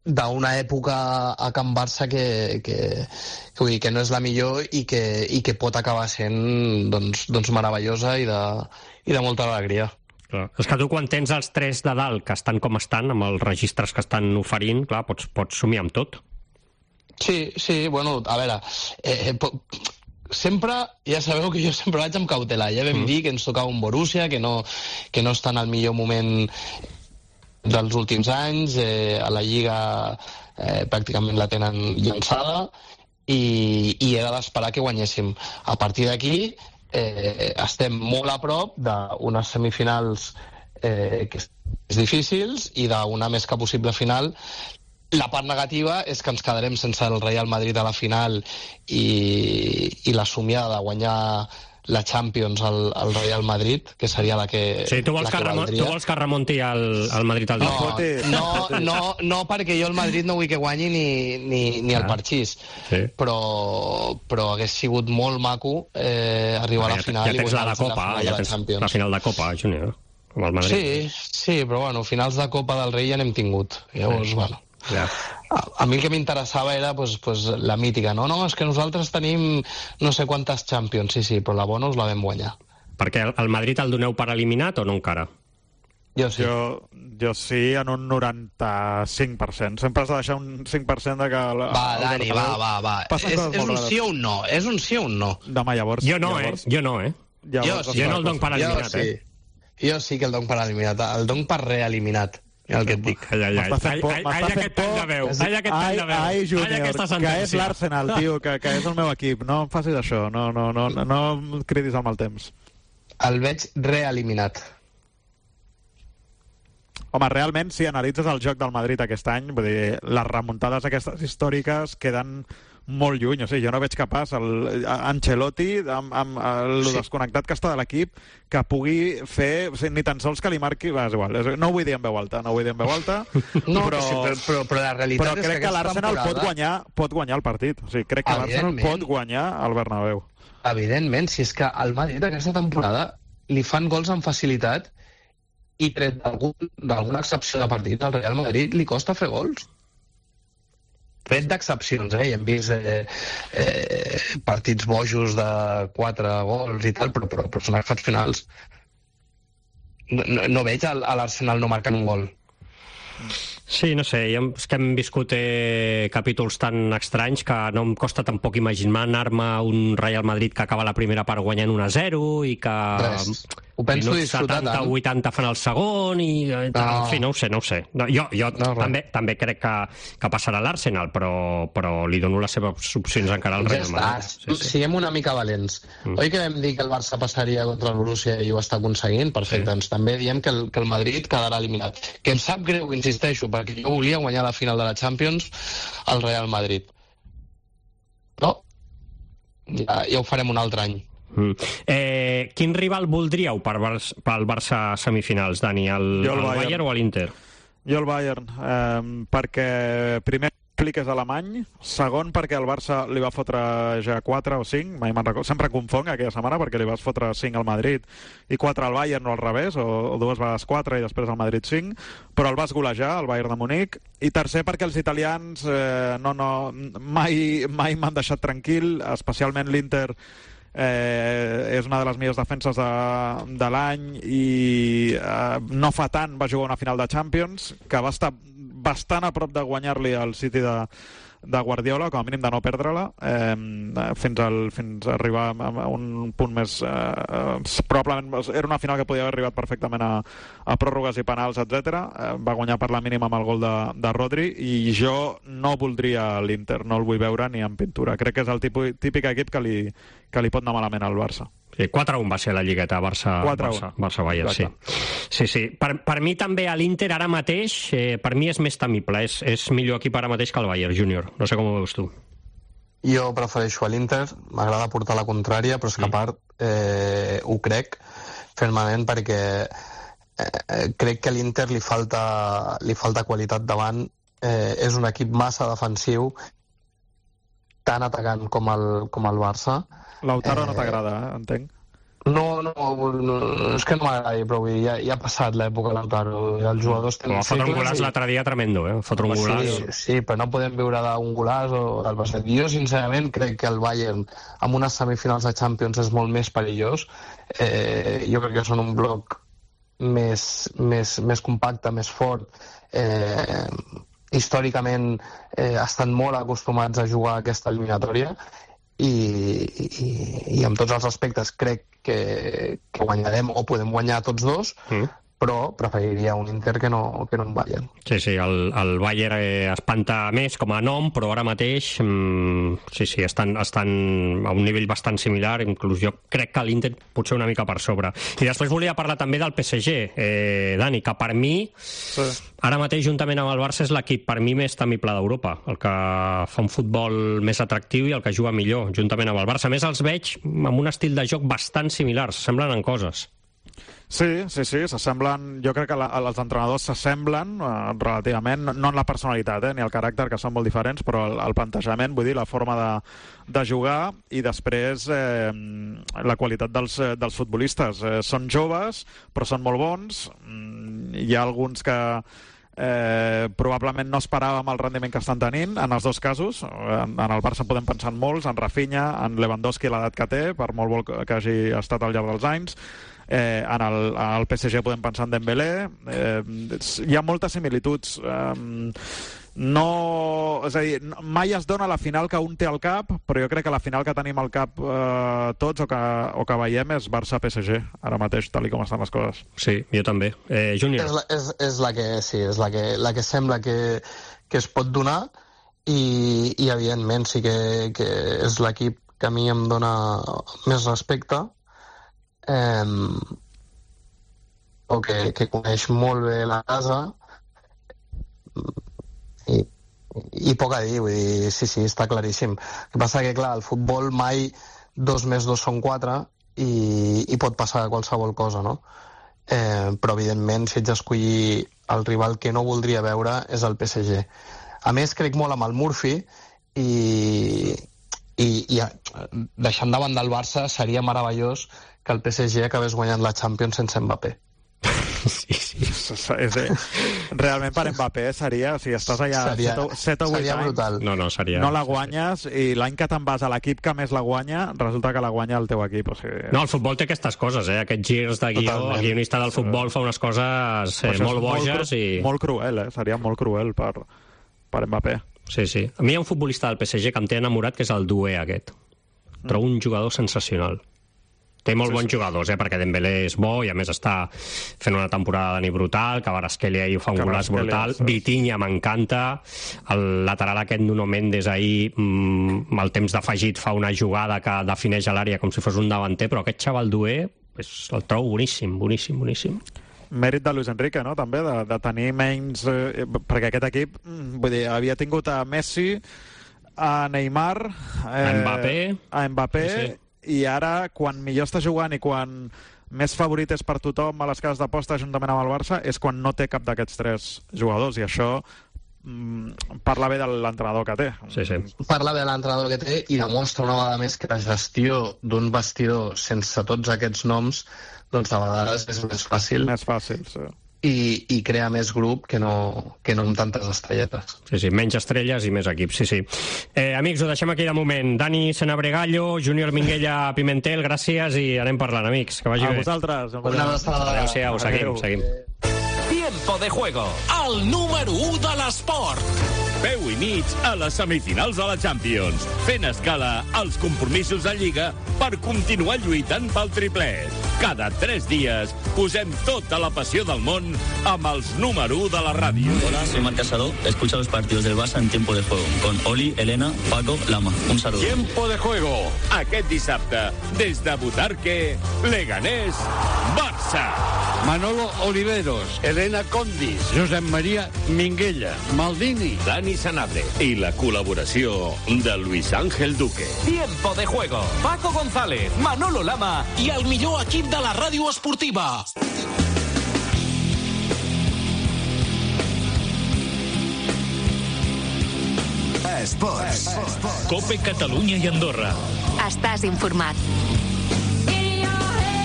Speaker 24: d'una època a Can Barça que no és la millor i que pot acabar sent doncs meravellosa i de molta alegria.
Speaker 1: Clar. És que tu quan tens els 3 de dalt que estan com estan, amb els registres que estan oferint, clar, pots somiar amb tot.
Speaker 24: Sí, bueno, a veure, sempre, ja sabeu que jo sempre vaig amb cautela. Ja vam dir que ens tocava un Borussia, que no està en el millor moment dels últims anys, a la Lliga pràcticament la tenen llançada i era d'esperar que guanyéssim. A partir d'aquí estem molt a prop d'unes semifinals que és difícils i d'una més que possible final. La part negativa és que ens quedarem sense el Real Madrid a la final i la somiada de guanyar la Champions al Real Madrid, que seria la que...
Speaker 1: Sí, tu vols que remunti el Madrid al
Speaker 24: No, perquè jo el Madrid no vull que guanyi ni el Parxís, però hagués sigut molt maco arribar a la final i guanyar la Champions.
Speaker 1: La final de Copa, Júnior, amb el Madrid.
Speaker 24: Sí, però bueno, finals de Copa del Rei ja n'hem tingut. Llavors, bueno... A mi el que m'interessava era la mítica, no, és que nosaltres tenim no sé quantes Champions, sí, però la bona us la vam guanyar.
Speaker 1: Perquè el Madrid el doneu per eliminat o no encara?
Speaker 24: Jo sí.
Speaker 7: Jo sí, en un 95%. Sempre has de deixar un 5% de que...
Speaker 24: Va, Dani, va. És un sí o un no, és un sí o un no.
Speaker 7: Demà, llavors...
Speaker 1: Jo no, Jo no el dono per eliminat,
Speaker 24: Jo sí que el dono per eliminat, el dono per reeliminat. El que et dic.
Speaker 1: Ai, aquest tall de veu.
Speaker 7: Ai, Júnior, que és l'Arsenal, tio, que és el meu equip. No em facis això, no cridis al mal temps.
Speaker 24: El veig reeliminat.
Speaker 7: Home, realment, si analitzes el joc del Madrid aquest any, vull dir, les remuntades aquestes històriques queden molt lluny, o sigui, jo no veig capaç Ancelotti, amb el desconnectat que està de l'equip, que pugui fer, o sigui, ni tan sols que li marqui, és igual, no ho vull dir en veu alta,
Speaker 24: però la realitat
Speaker 7: però crec que l'Arsenal pot guanyar el partit, o sigui, crec que l'Arsenal pot guanyar el Bernabéu.
Speaker 24: Evidentment, si és que al Madrid aquesta temporada li fan gols amb facilitat i tret d'alguna excepció de partit, al Real Madrid li costa fer gols. Fet d'excepcions, i hem vist partits bojos de 4 gols i tal, però són excepcionals. No veig a l'Arsenal no marcant un gol.
Speaker 1: Sí, no sé, és que hem viscut capítols tan estranys que no em costa tampoc imaginar-me un Real Madrid que acaba la primera part guanyant 1-0 i que
Speaker 24: ho penso disfrutar
Speaker 1: 70-80 fan el segon i en fi, no ho sé. Jo també crec que passarà l'Arsenal, però li dono les seves opcions encara al Real Madrid.
Speaker 24: Siguem una mica valents. Oi que vam dir que el Barça passaria contra el Borussia i ho està aconseguint? Perfecte, doncs també diem que el Madrid quedarà eliminat. Que em sap greu, insisteixo, perquè jo volia guanyar la final de la Champions al Real Madrid. Però ja ho farem un altre any.
Speaker 1: Quin rival voldríeu pel Barça semifinals, Dani? El Bayern o l'Inter?
Speaker 7: Jo el Bayern, perquè primer Flick és alemany, segon perquè el Barça li va fotre ja 4 o 5, mai me'n recordo, sempre confonc aquella setmana perquè li vas fotre 5 al Madrid i 4 al Bayern o al revés, o 2 vegades 4 i després al Madrid 5, però el vas golejar, el Bayern de Munic, i tercer perquè els italians mai m'han deixat tranquil, especialment l'Inter és una de les millors defenses de l'any i no fa tant va jugar una final de Champions que va estar bastant a prop de guanyar-li al City de Guardiola, com a mínim de no perdre-la fins a arribar a un punt més probablement era una final que podia haver arribat perfectament a pròrrogues i penals, etc. Va guanyar per la mínima amb el gol de Rodri i jo no voldria l'Inter, no el vull veure ni en pintura, crec que és el típic equip que li pot anar malament al Barça.
Speaker 1: Sí, 4-1 va ser la lligueta Barça-Bayern, sí. Per mi també a l'Inter ara mateix, per mi és més temible, és millor equip ara mateix que el Bayern, Júnior. No sé com ho veus tu.
Speaker 24: Jo prefereixo a l'Inter, m'agrada portar la contrària, però és que a part ho crec fermament perquè crec que a l'Inter li falta qualitat davant, és un equip massa defensiu, tan atacant com el Barça.
Speaker 7: Lautaro no t'agrada, entenc?
Speaker 24: No, és que no m'agrada, però ja ha passat l'època de Lautaro. Els jugadors tenen
Speaker 1: cicles... Fotre un golàs l'altre dia tremendo, Fotre un golàs...
Speaker 24: Sí, però no podem viure d'un golàs o del basquet. Jo, sincerament, crec que el Bayern, amb unes semifinals de Champions, és molt més perillós. Jo crec que són un bloc més compacte, més fort. Històricament estan molt acostumats a jugar aquesta eliminatòria i amb tots els aspectes crec que guanyarem o podem guanyar tots dos, però preferiria un Inter que no un Bayern.
Speaker 1: Sí, el Bayern espanta més com a nom, però ara mateix estan a un nivell bastant similar, inclús jo crec que l'Inter potser una mica per sobre. I després volia parlar també del PSG, Dani, que per mi ara mateix juntament amb el Barça és l'equip per mi més temible d'Europa, el que fa un futbol més atractiu i el que juga millor juntament amb el Barça. A més els veig amb un estil de joc bastant similar, s'assemblen en coses.
Speaker 7: Sí, s'assemblen, jo crec que els entrenadors s'assemblen relativament, no en la personalitat ni el caràcter, que són molt diferents, però el plantejament, vull dir, la forma de jugar i després la qualitat dels futbolistes. Són joves, però són molt bons. Hi ha alguns que probablement no esperàvem el rendiment que estan tenint en els dos casos. En el Barça podem pensar en molts, en Rafinha, en Lewandowski, l'edat que té, per molt bo que hagi estat al llarg dels anys. En el PSG podem pensar en Dembélé. Hi ha moltes similituds. És a dir, mai es dona la final que un té al cap, però jo crec que la final que tenim al cap tots o que veiem és Barça-PSG ara mateix, tal com estan les coses.
Speaker 1: Sí, jo també. Júnior.
Speaker 24: És la que sembla que es pot donar i evidentment sí que és l'equip que a mi em dona més respecte, o que coneix molt bé la casa i poc a dir, vull dir, sí, està claríssim. El que passa que, clar, el futbol mai 2 més 2 són 4 i pot passar qualsevol cosa, no? Però, evidentment, si ets d'escollir el rival que no voldria veure és el PSG. A més, crec molt amb el Murphy i deixant de banda el Barça, seria meravellós que el PSG acabés guanyant la Champions sense Mbappé.
Speaker 7: Sí. Realment per Mbappé seria, si estàs allà 7 o 8 anys,
Speaker 24: brutal.
Speaker 7: No la guanyes i l'any que te'n vas a l'equip que més la guanya, resulta que la guanya el teu equip. O sigui...
Speaker 1: No, el futbol té aquestes coses, aquests girs de guió. Totalment. El guionista del futbol fa unes coses molt boges i...
Speaker 7: Molt cruel, seria molt cruel per Mbappé.
Speaker 1: Sí. A mi hi ha un futbolista del PSG que em té enamorat, que és el Doué aquest. Trobo un jugador sensacional. Té molt bons jugadors, perquè Dembélé és bo i a més està fent una temporada de nivell brutal, Kvaratskhelia ahir fa un golaç brutal, Vitinha m'encanta, el lateral aquest Nuno Mendes ahir al temps d'afegit fa una jugada que defineix l'àrea com si fos un davanter, però aquest xaval Doué el trobo boníssim.
Speaker 7: Mèrit de Luis Enrique, no?, també, de tenir menys... perquè aquest equip, vull dir, havia tingut a Messi, a Neymar, a Mbappé, i ara, quan millor està jugant i quan més favorit és per tothom a les cases d'aposta juntament amb el Barça, és quan no té cap d'aquests 3 jugadors, i això parla bé de l'entrenador que té.
Speaker 1: Sí.
Speaker 24: Parla bé de l'entrenador que té i demostra una vegada més que la gestió d'un vestidor sense tots aquests noms, doncs a vegades és més fàcil.
Speaker 7: Sí.
Speaker 24: I crea més grup que no amb tantes estrelletes.
Speaker 1: Sí, menys estrelles i més equips, sí. Amics, ho deixem aquí de moment. Dani Senabregallo, Júnior Minguella Pimentel, gràcies i anem parlant, amics. Que vagi bé.
Speaker 7: A vosaltres.
Speaker 1: Adéu-siau, seguim.
Speaker 13: Tiempo de juego, el número 1 de l'esport. Peu i mig a les semifinals de la Champions, fent escala als compromisos de Lliga per continuar lluitant pel triplet. Cada 3 días posem tota la passió del món amb els número 1 de la ràdio.
Speaker 6: Hola, soy Marc Casado. Escucha los partidos del Barça en Tiempo de Juego con Oli, Elena, Paco, Lama. Un saludo.
Speaker 13: Tiempo de Juego, aquest dissabte, des de Butarque, Leganés, Barça.
Speaker 8: Manolo Oliveros, Elena Condis, Josep Maria Minguella, Maldini,
Speaker 13: Dani Sanabria i la col·laboració de Luis Ángel Duque. Tiempo de Juego, Paco González, Manolo Lama i el millor equip de la ràdio esportiva.
Speaker 17: Esports.
Speaker 13: Cope Catalunya i Andorra.
Speaker 2: Estàs informat.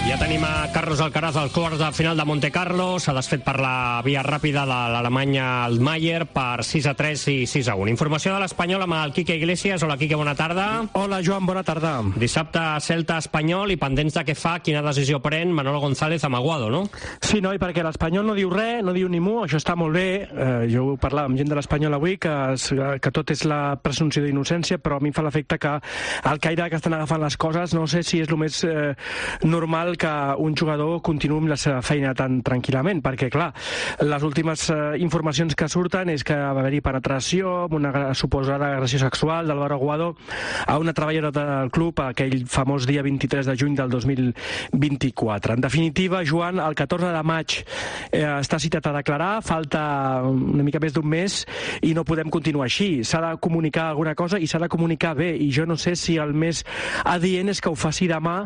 Speaker 1: Ja tenim a Carlos Alcaraz al quart de final de Monte Carlo. S'ha desfet per la via ràpida de l'Alemany Altmaier per 6-3 i 6-1. Informació de l'Espanyol amb el Quique Iglesias. Hola, Quique, bona tarda.
Speaker 9: Hola, Joan, bona tarda.
Speaker 1: Dissabte, Celta Espanyol, i pendents de què fa, quina decisió pren Manolo González amb Aguado, no?
Speaker 9: Sí, noi, perquè l'Espanyol no diu res, no diu ni mu, això està molt bé. Jo ho parlava amb gent de l'Espanyol avui, que tot és la presumpció d'innocència, però a mi em fa l'efecte que el caire que estan agafant les coses, no sé si és el més normal que un jugador continuï amb la seva feina tan tranquil·lament, perquè, clar, les últimes informacions que surten és que va haver-hi penetració, una suposada agressió sexual d'Álvaro Aguado a una treballadora del club aquell famós dia 23 de juny del 2024. En definitiva, Joan, el 14 de maig està citat a declarar, falta una mica més d'un mes i no podem continuar així. S'ha de comunicar alguna cosa i s'ha de comunicar bé, i jo no sé si el més adient és que ho faci demà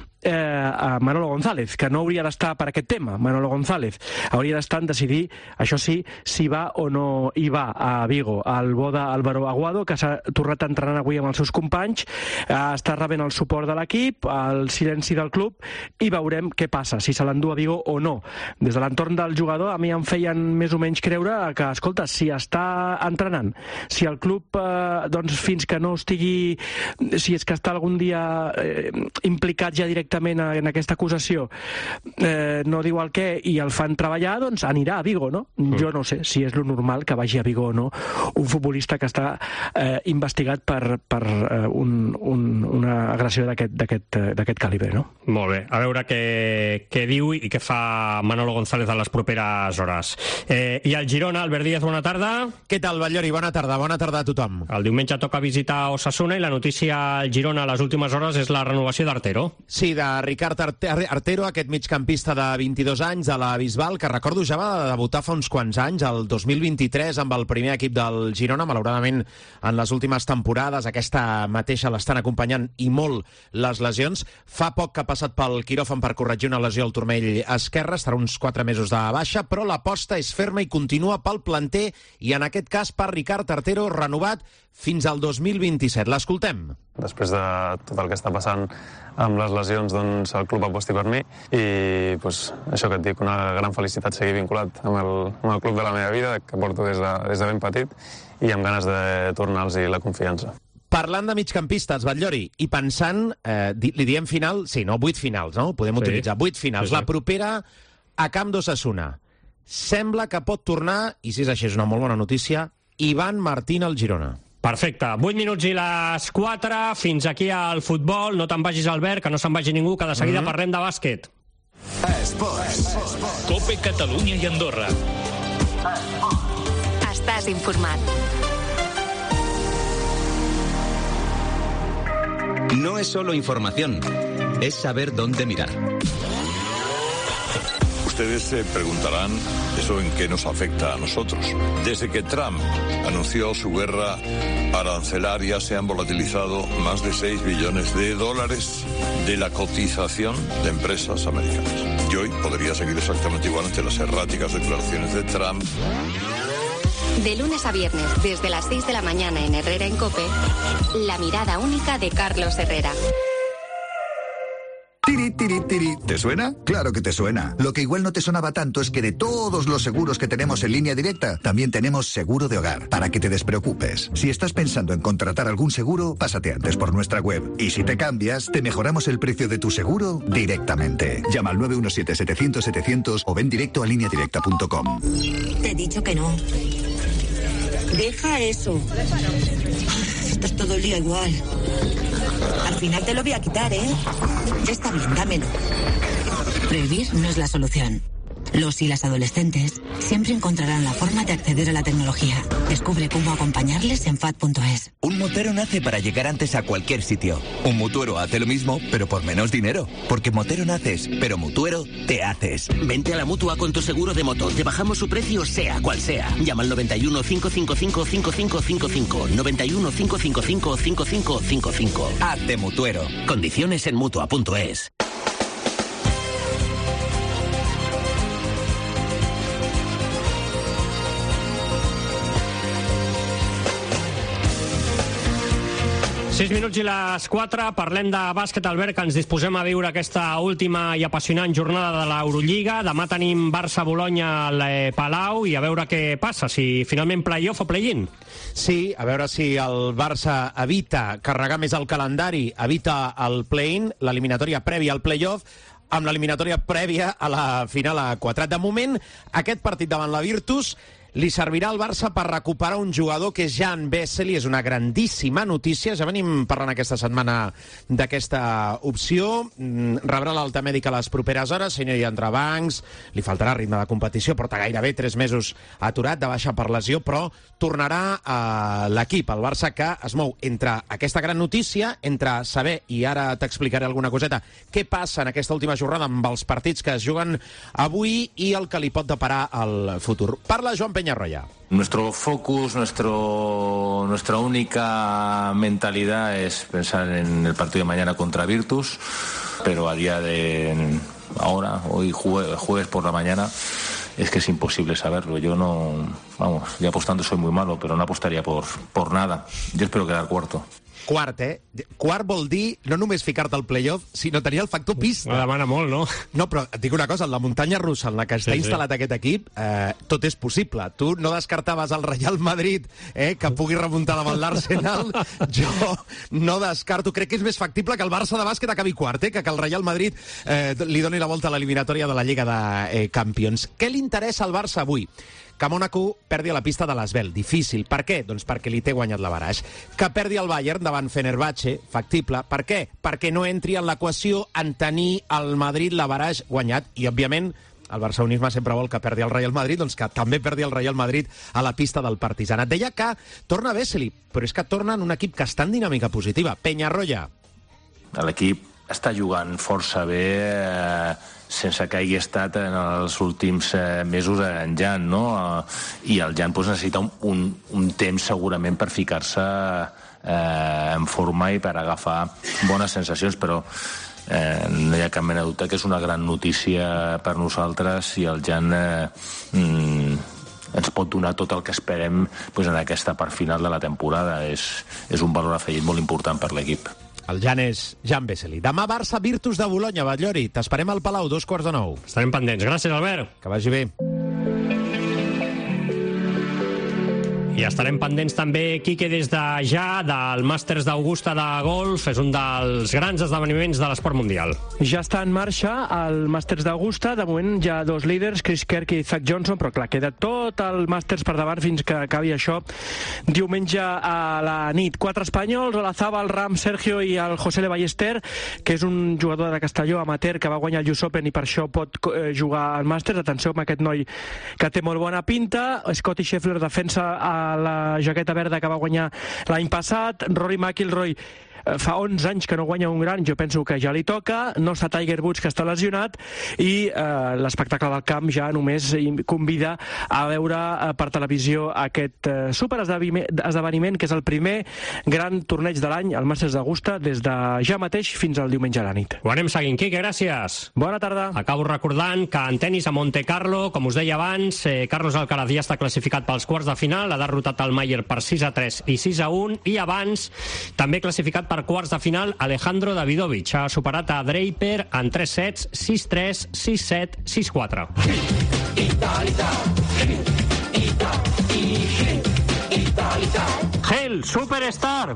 Speaker 9: a Manolo González, que no hauria d'estar per aquest tema. Manolo González hauria d'estar en decidir, això sí, si va o no hi va a Vigo. El bo d'Álvaro Aguado, que s'ha tornat entrenant avui amb els seus companys, està rebent el suport de l'equip, el silenci del club, i veurem què passa, si se l'endú a Vigo o no. Des de l'entorn del jugador, a mi em feien més o menys creure que, escolta, si està entrenant, si el club, doncs, fins que no estigui, si és que està algun dia implicat ja directament en aquesta acusació, no diu el què i el fan treballar, doncs anirà a Vigo, no? Jo no sé si és lo normal que vagi a Vigo o no un futbolista que està investigat per una agressió d'aquest calibre, no?
Speaker 1: Molt bé, a veure què diu i què fa Manolo González a les properes hores. I el Girona, Albert Díaz, bona tarda.
Speaker 10: Què tal, Batllori? Bona tarda a tothom.
Speaker 1: El diumenge toca visitar Osasuna i la notícia al Girona a les últimes hores és la renovació d'Artero.
Speaker 10: Sí, de Ricard Artero, aquest migcampista de 22 anys de la Bisbal, que recordo ja va debutar fa uns quants anys, el 2023, amb el primer equip del Girona. Malauradament, en les últimes temporades, aquesta mateixa l'estan acompanyant i molt les lesions. Fa poc que ha passat pel quiròfan per corregir una lesió al turmell esquerre, estarà uns 4 mesos de baixa, però l'aposta és ferma i continua pel planter, i en aquest cas per Ricard Artero, renovat fins al 2027. L'escoltem.
Speaker 11: Després de tot el que està passant amb les lesions, doncs el club aposti per mi i pues, això que et dic, una gran felicitat seguir vinculat amb el club de la meva vida, que porto des de ben petit, i amb ganes de tornar-los la confiança.
Speaker 10: Parlant de migcampistes, Batllori, i pensant, li diem final, sí, no, 8 finals, no? Podem utilitzar 8 finals. Sí. La propera a Camp d'Osasuna. Sembla que pot tornar, i si és així és una molt bona notícia, Iván Martín al Girona.
Speaker 1: Perfecte. 8 minuts i les 4. Fins aquí al futbol. No te'n vagis, Albert, que no se'n vagi ningú, que de seguida parlem de bàsquet.
Speaker 13: Esports. Cope Catalunya i Andorra.
Speaker 2: Estàs informat.
Speaker 12: No es solo información, es saber dónde mirar.
Speaker 18: Ustedes se preguntarán eso en qué nos afecta a nosotros. Desde que Trump anunció su guerra arancelaria se han volatilizado más de 6 billones de dólares de la cotización de empresas americanas. Y hoy podría seguir exactamente igual ante las erráticas declaraciones de Trump.
Speaker 2: De lunes a viernes, desde las 6 de la mañana en Herrera en COPE, la mirada única de Carlos Herrera.
Speaker 25: Tiri, tiri, tiri. ¿Te suena? Claro que te suena. Lo que igual no te sonaba tanto es que de todos los seguros que tenemos en Línea Directa, también tenemos seguro de hogar, para que te despreocupes. Si estás pensando en contratar algún seguro, pásate antes por nuestra web. Y si te cambias, te mejoramos el precio de tu seguro directamente. Llama al 917-700-700 o ven directo a lineadirecta.com.
Speaker 26: Te he dicho que no. Deja eso. Estás todo el día igual. Al final te lo voy a quitar, ¿eh? Está bien, dámelo. Prohibir no es la solución. Los y las adolescentes siempre encontrarán la forma de acceder a la tecnología. Descubre cómo acompañarles en FAD.es.
Speaker 12: Un motero nace para llegar antes a cualquier sitio. Un mutuero hace lo mismo, pero por menos dinero. Porque motero naces, pero mutuero te haces.
Speaker 27: Vente a la Mutua con tu seguro de moto. Te bajamos su precio sea cual sea. Llama al 91 555 5555. 91 555 5555.
Speaker 12: Hazte mutuero.
Speaker 27: Condiciones en Mutua.es.
Speaker 1: 6 minuts i les 4, parlem de bàsquet, Albert, que ens disposem a viure aquesta última i apassionant jornada de l'Eurolliga. Demà tenim Barça-Bolonya al Palau i a veure què passa, si finalment play-off o play-in.
Speaker 10: Sí, a veure si el Barça evita carregar més el calendari, evita el play-in, l'eliminatòria prèvia al play-off, amb l'eliminatòria prèvia a la final a quadrat. De moment, aquest partit davant la Virtus li servirà al Barça per recuperar un jugador que és Jan Vesely. És una grandíssima notícia. Ja venim parlant aquesta setmana d'aquesta opció. Rebrà l'alta mèdica a les properes hores, si no hi ha entrebancs, li faltarà ritme de competició, porta gairebé 3 mesos aturat de baixa per lesió, però tornarà a l'equip. El Barça que es mou entre aquesta gran notícia, entre saber, i ara t'explicaré alguna coseta, què passa en aquesta última jornada amb els partits que es juguen avui i el que li pot deparar al futur. Parla Joan Peñarroya.
Speaker 3: Nuestro focus, nuestra única mentalidad es pensar en el partido de mañana contra Virtus, pero a día de ahora, hoy jueves por la mañana, es que es imposible saberlo. Yo no, ya apostando soy muy malo, pero no apostaría por nada. Yo espero quedar cuarto.
Speaker 10: Quart, Quart vol dir no només ficar-te al play-off, sinó tenir el factor pista.
Speaker 1: Ho demana molt, no?
Speaker 10: No, però et dic una cosa, la muntanya russa en la que està instal·lat aquest equip, tot és possible. Tu no descartaves el Real Madrid, que pugui remuntar davant l'Arsenal. Jo no descarto. Crec que és més factible que el Barça de bàsquet acabi quart, que el Real Madrid li doni la volta a l'eliminatòria de la Lliga de Campions. Què li interessa al Barça avui? Que Mònaco perdi a la pista de l'Asvel. Difícil. Per què? Doncs perquè li té guanyat la Baraix. Que perdi el Bayern davant Fenerbahçe. Factible. Per què? Perquè no entri en l'equació en tenir el Madrid la Baraix guanyat. I, òbviament, el barcelonisme sempre vol que perdi el Real Madrid, doncs que també perdi el Real Madrid a la pista del Partizan. Et deia que torna Vesely, però és que torna en un equip que està en dinàmica positiva. Peñarroya.
Speaker 3: L'equip està jugant força bé, sense que hagi estat en els últims mesos en Jan, no? I el Jan necessita un temps segurament per ficar-se en forma i per agafar bones sensacions, però no hi ha cap mena de dubte que és una gran notícia per nosaltres i el Jan ens pot donar tot el que esperem en aquesta part final de la temporada. És un valor afegit molt important per l'equip.
Speaker 10: El Jan és Jan Vesely. Demà Barça, Virtus de Bolonya, Batllori. T'esperem al Palau, 8:45.
Speaker 1: Estarem pendents. Gràcies, Albert.
Speaker 10: Que vagi bé.
Speaker 1: I estarem pendents també, Quique, des de ja del Màsters d'Augusta de golf. És un dels grans esdeveniments de l'esport mundial.
Speaker 9: Ja està en marxa el Màsters d'Augusta. De moment hi ha 2 líders, Chris Kirk i Zach Johnson, però clar, queda tot el Màsters per davant fins que acabi això diumenge a la nit. 4 espanyols, Olazabal, Ram, Sergio i el José Le Ballester, que és un jugador de Castelló amateur que va guanyar el US Open i per això pot jugar al Màsters. Atenció amb aquest noi que té molt bona pinta. Scottie Scheffler defensa a la jaqueta verda que va guanyar l'any passat. Rory McIlroy fa 11 anys que no guanya un gran, jo penso que ja li toca. No està Tiger Woods, que està lesionat, i l'espectacle del camp ja només convida a veure per televisió aquest superesdeveniment, que és el primer gran torneig de l'any, el Màsters d'Augusta, des de ja mateix fins al diumenge a la nit.
Speaker 1: Ho anem seguint, Quique, gràcies.
Speaker 9: Bona tarda.
Speaker 1: Acabo recordant que en tenis a Monte Carlo, com us deia abans, Carlos Alcaraz ja està classificat pels quarts de final, ha derrotat el Mayer per 6-3 i 6-1, i abans també classificat per quarts de final Alejandro Davidovich. Ha superat a Draper en 3 sets, 6-3, 6-7, 6-4. Gel, Superstar.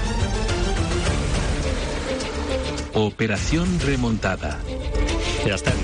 Speaker 14: Operación remontada.
Speaker 1: Ja estem.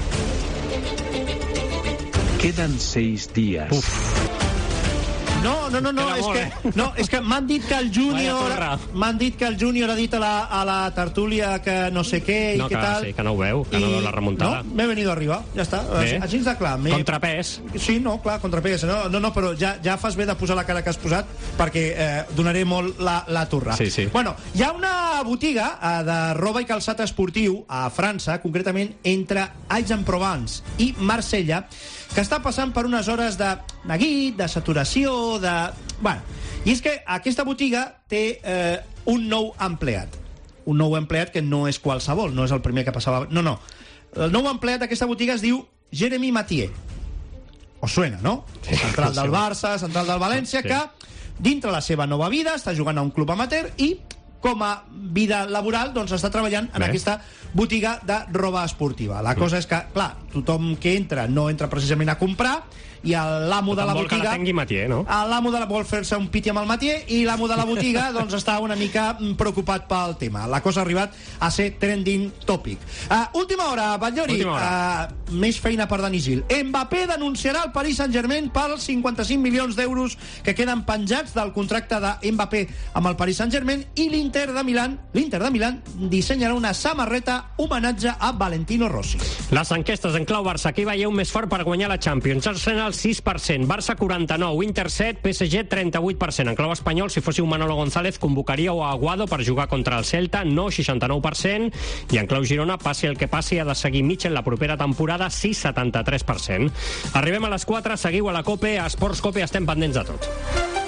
Speaker 14: Quedan 6 días.
Speaker 22: No, és que m'han dit que el Júnior ha dit a la tertúlia que no sé què i què tal.
Speaker 1: Sí, que no ho veu, que no veu la remuntada.
Speaker 22: No, m'he venido arriba, ja està. Així de clar.
Speaker 1: Contrapès.
Speaker 22: Sí, no, clar, contrapès. No, però ja fas bé de posar la cara que has posat perquè donaré molt la torra.
Speaker 1: Sí.
Speaker 22: Bueno, hi ha una botiga de roba i calçat esportiu a França, concretament entre Aix-en-Provence i Marsella, que està passant per unes hores de neguit, de saturació, i és que aquesta botiga té un nou empleat. Un nou empleat que no és qualsevol, no és el primer que passava... No. El nou empleat d'aquesta botiga es diu Jérémy Mathieu. Us suena, no? Central del Barça, central del València, que dintre la seva nova vida està jugant a un club amateur i com a vida laboral, doncs està treballant en aquesta botiga de roba esportiva. La cosa és que, clar, tothom que entra no entra precisament a comprar, i l'amo de la botiga...
Speaker 1: Vol que la tengui Matier, no?
Speaker 22: L'amo vol fer-se un piti amb el Matier, i l'amo de la botiga doncs està una mica preocupat pel tema. La cosa ha arribat a ser trending topic. Última hora, Batllori. Més feina per Dani Gil. Mbappé denunciarà el Paris Saint-Germain pels 55 milions d'euros que queden penjats del contracte de Mbappé amb el Paris Saint-Germain, i l'Inter de Milán dissenyarà una samarreta homenatge a Valentino Rossi.
Speaker 1: Les enquestes en clau Barça, qui veieu més fort per guanyar la Champions? Arsenal 6%, Barça 49%, Inter 7%, PSG 38%. En clau espanyol, si fóssiu Manolo González, convocaríeu a Aguado per jugar contra el Celta, no 69%, i en clau Girona, passi el que passi, ha de seguir Mitchell la propera temporada, 73%. Arribem a les 4, seguiu a la COPE, a Esports COPE, estem pendents de tot.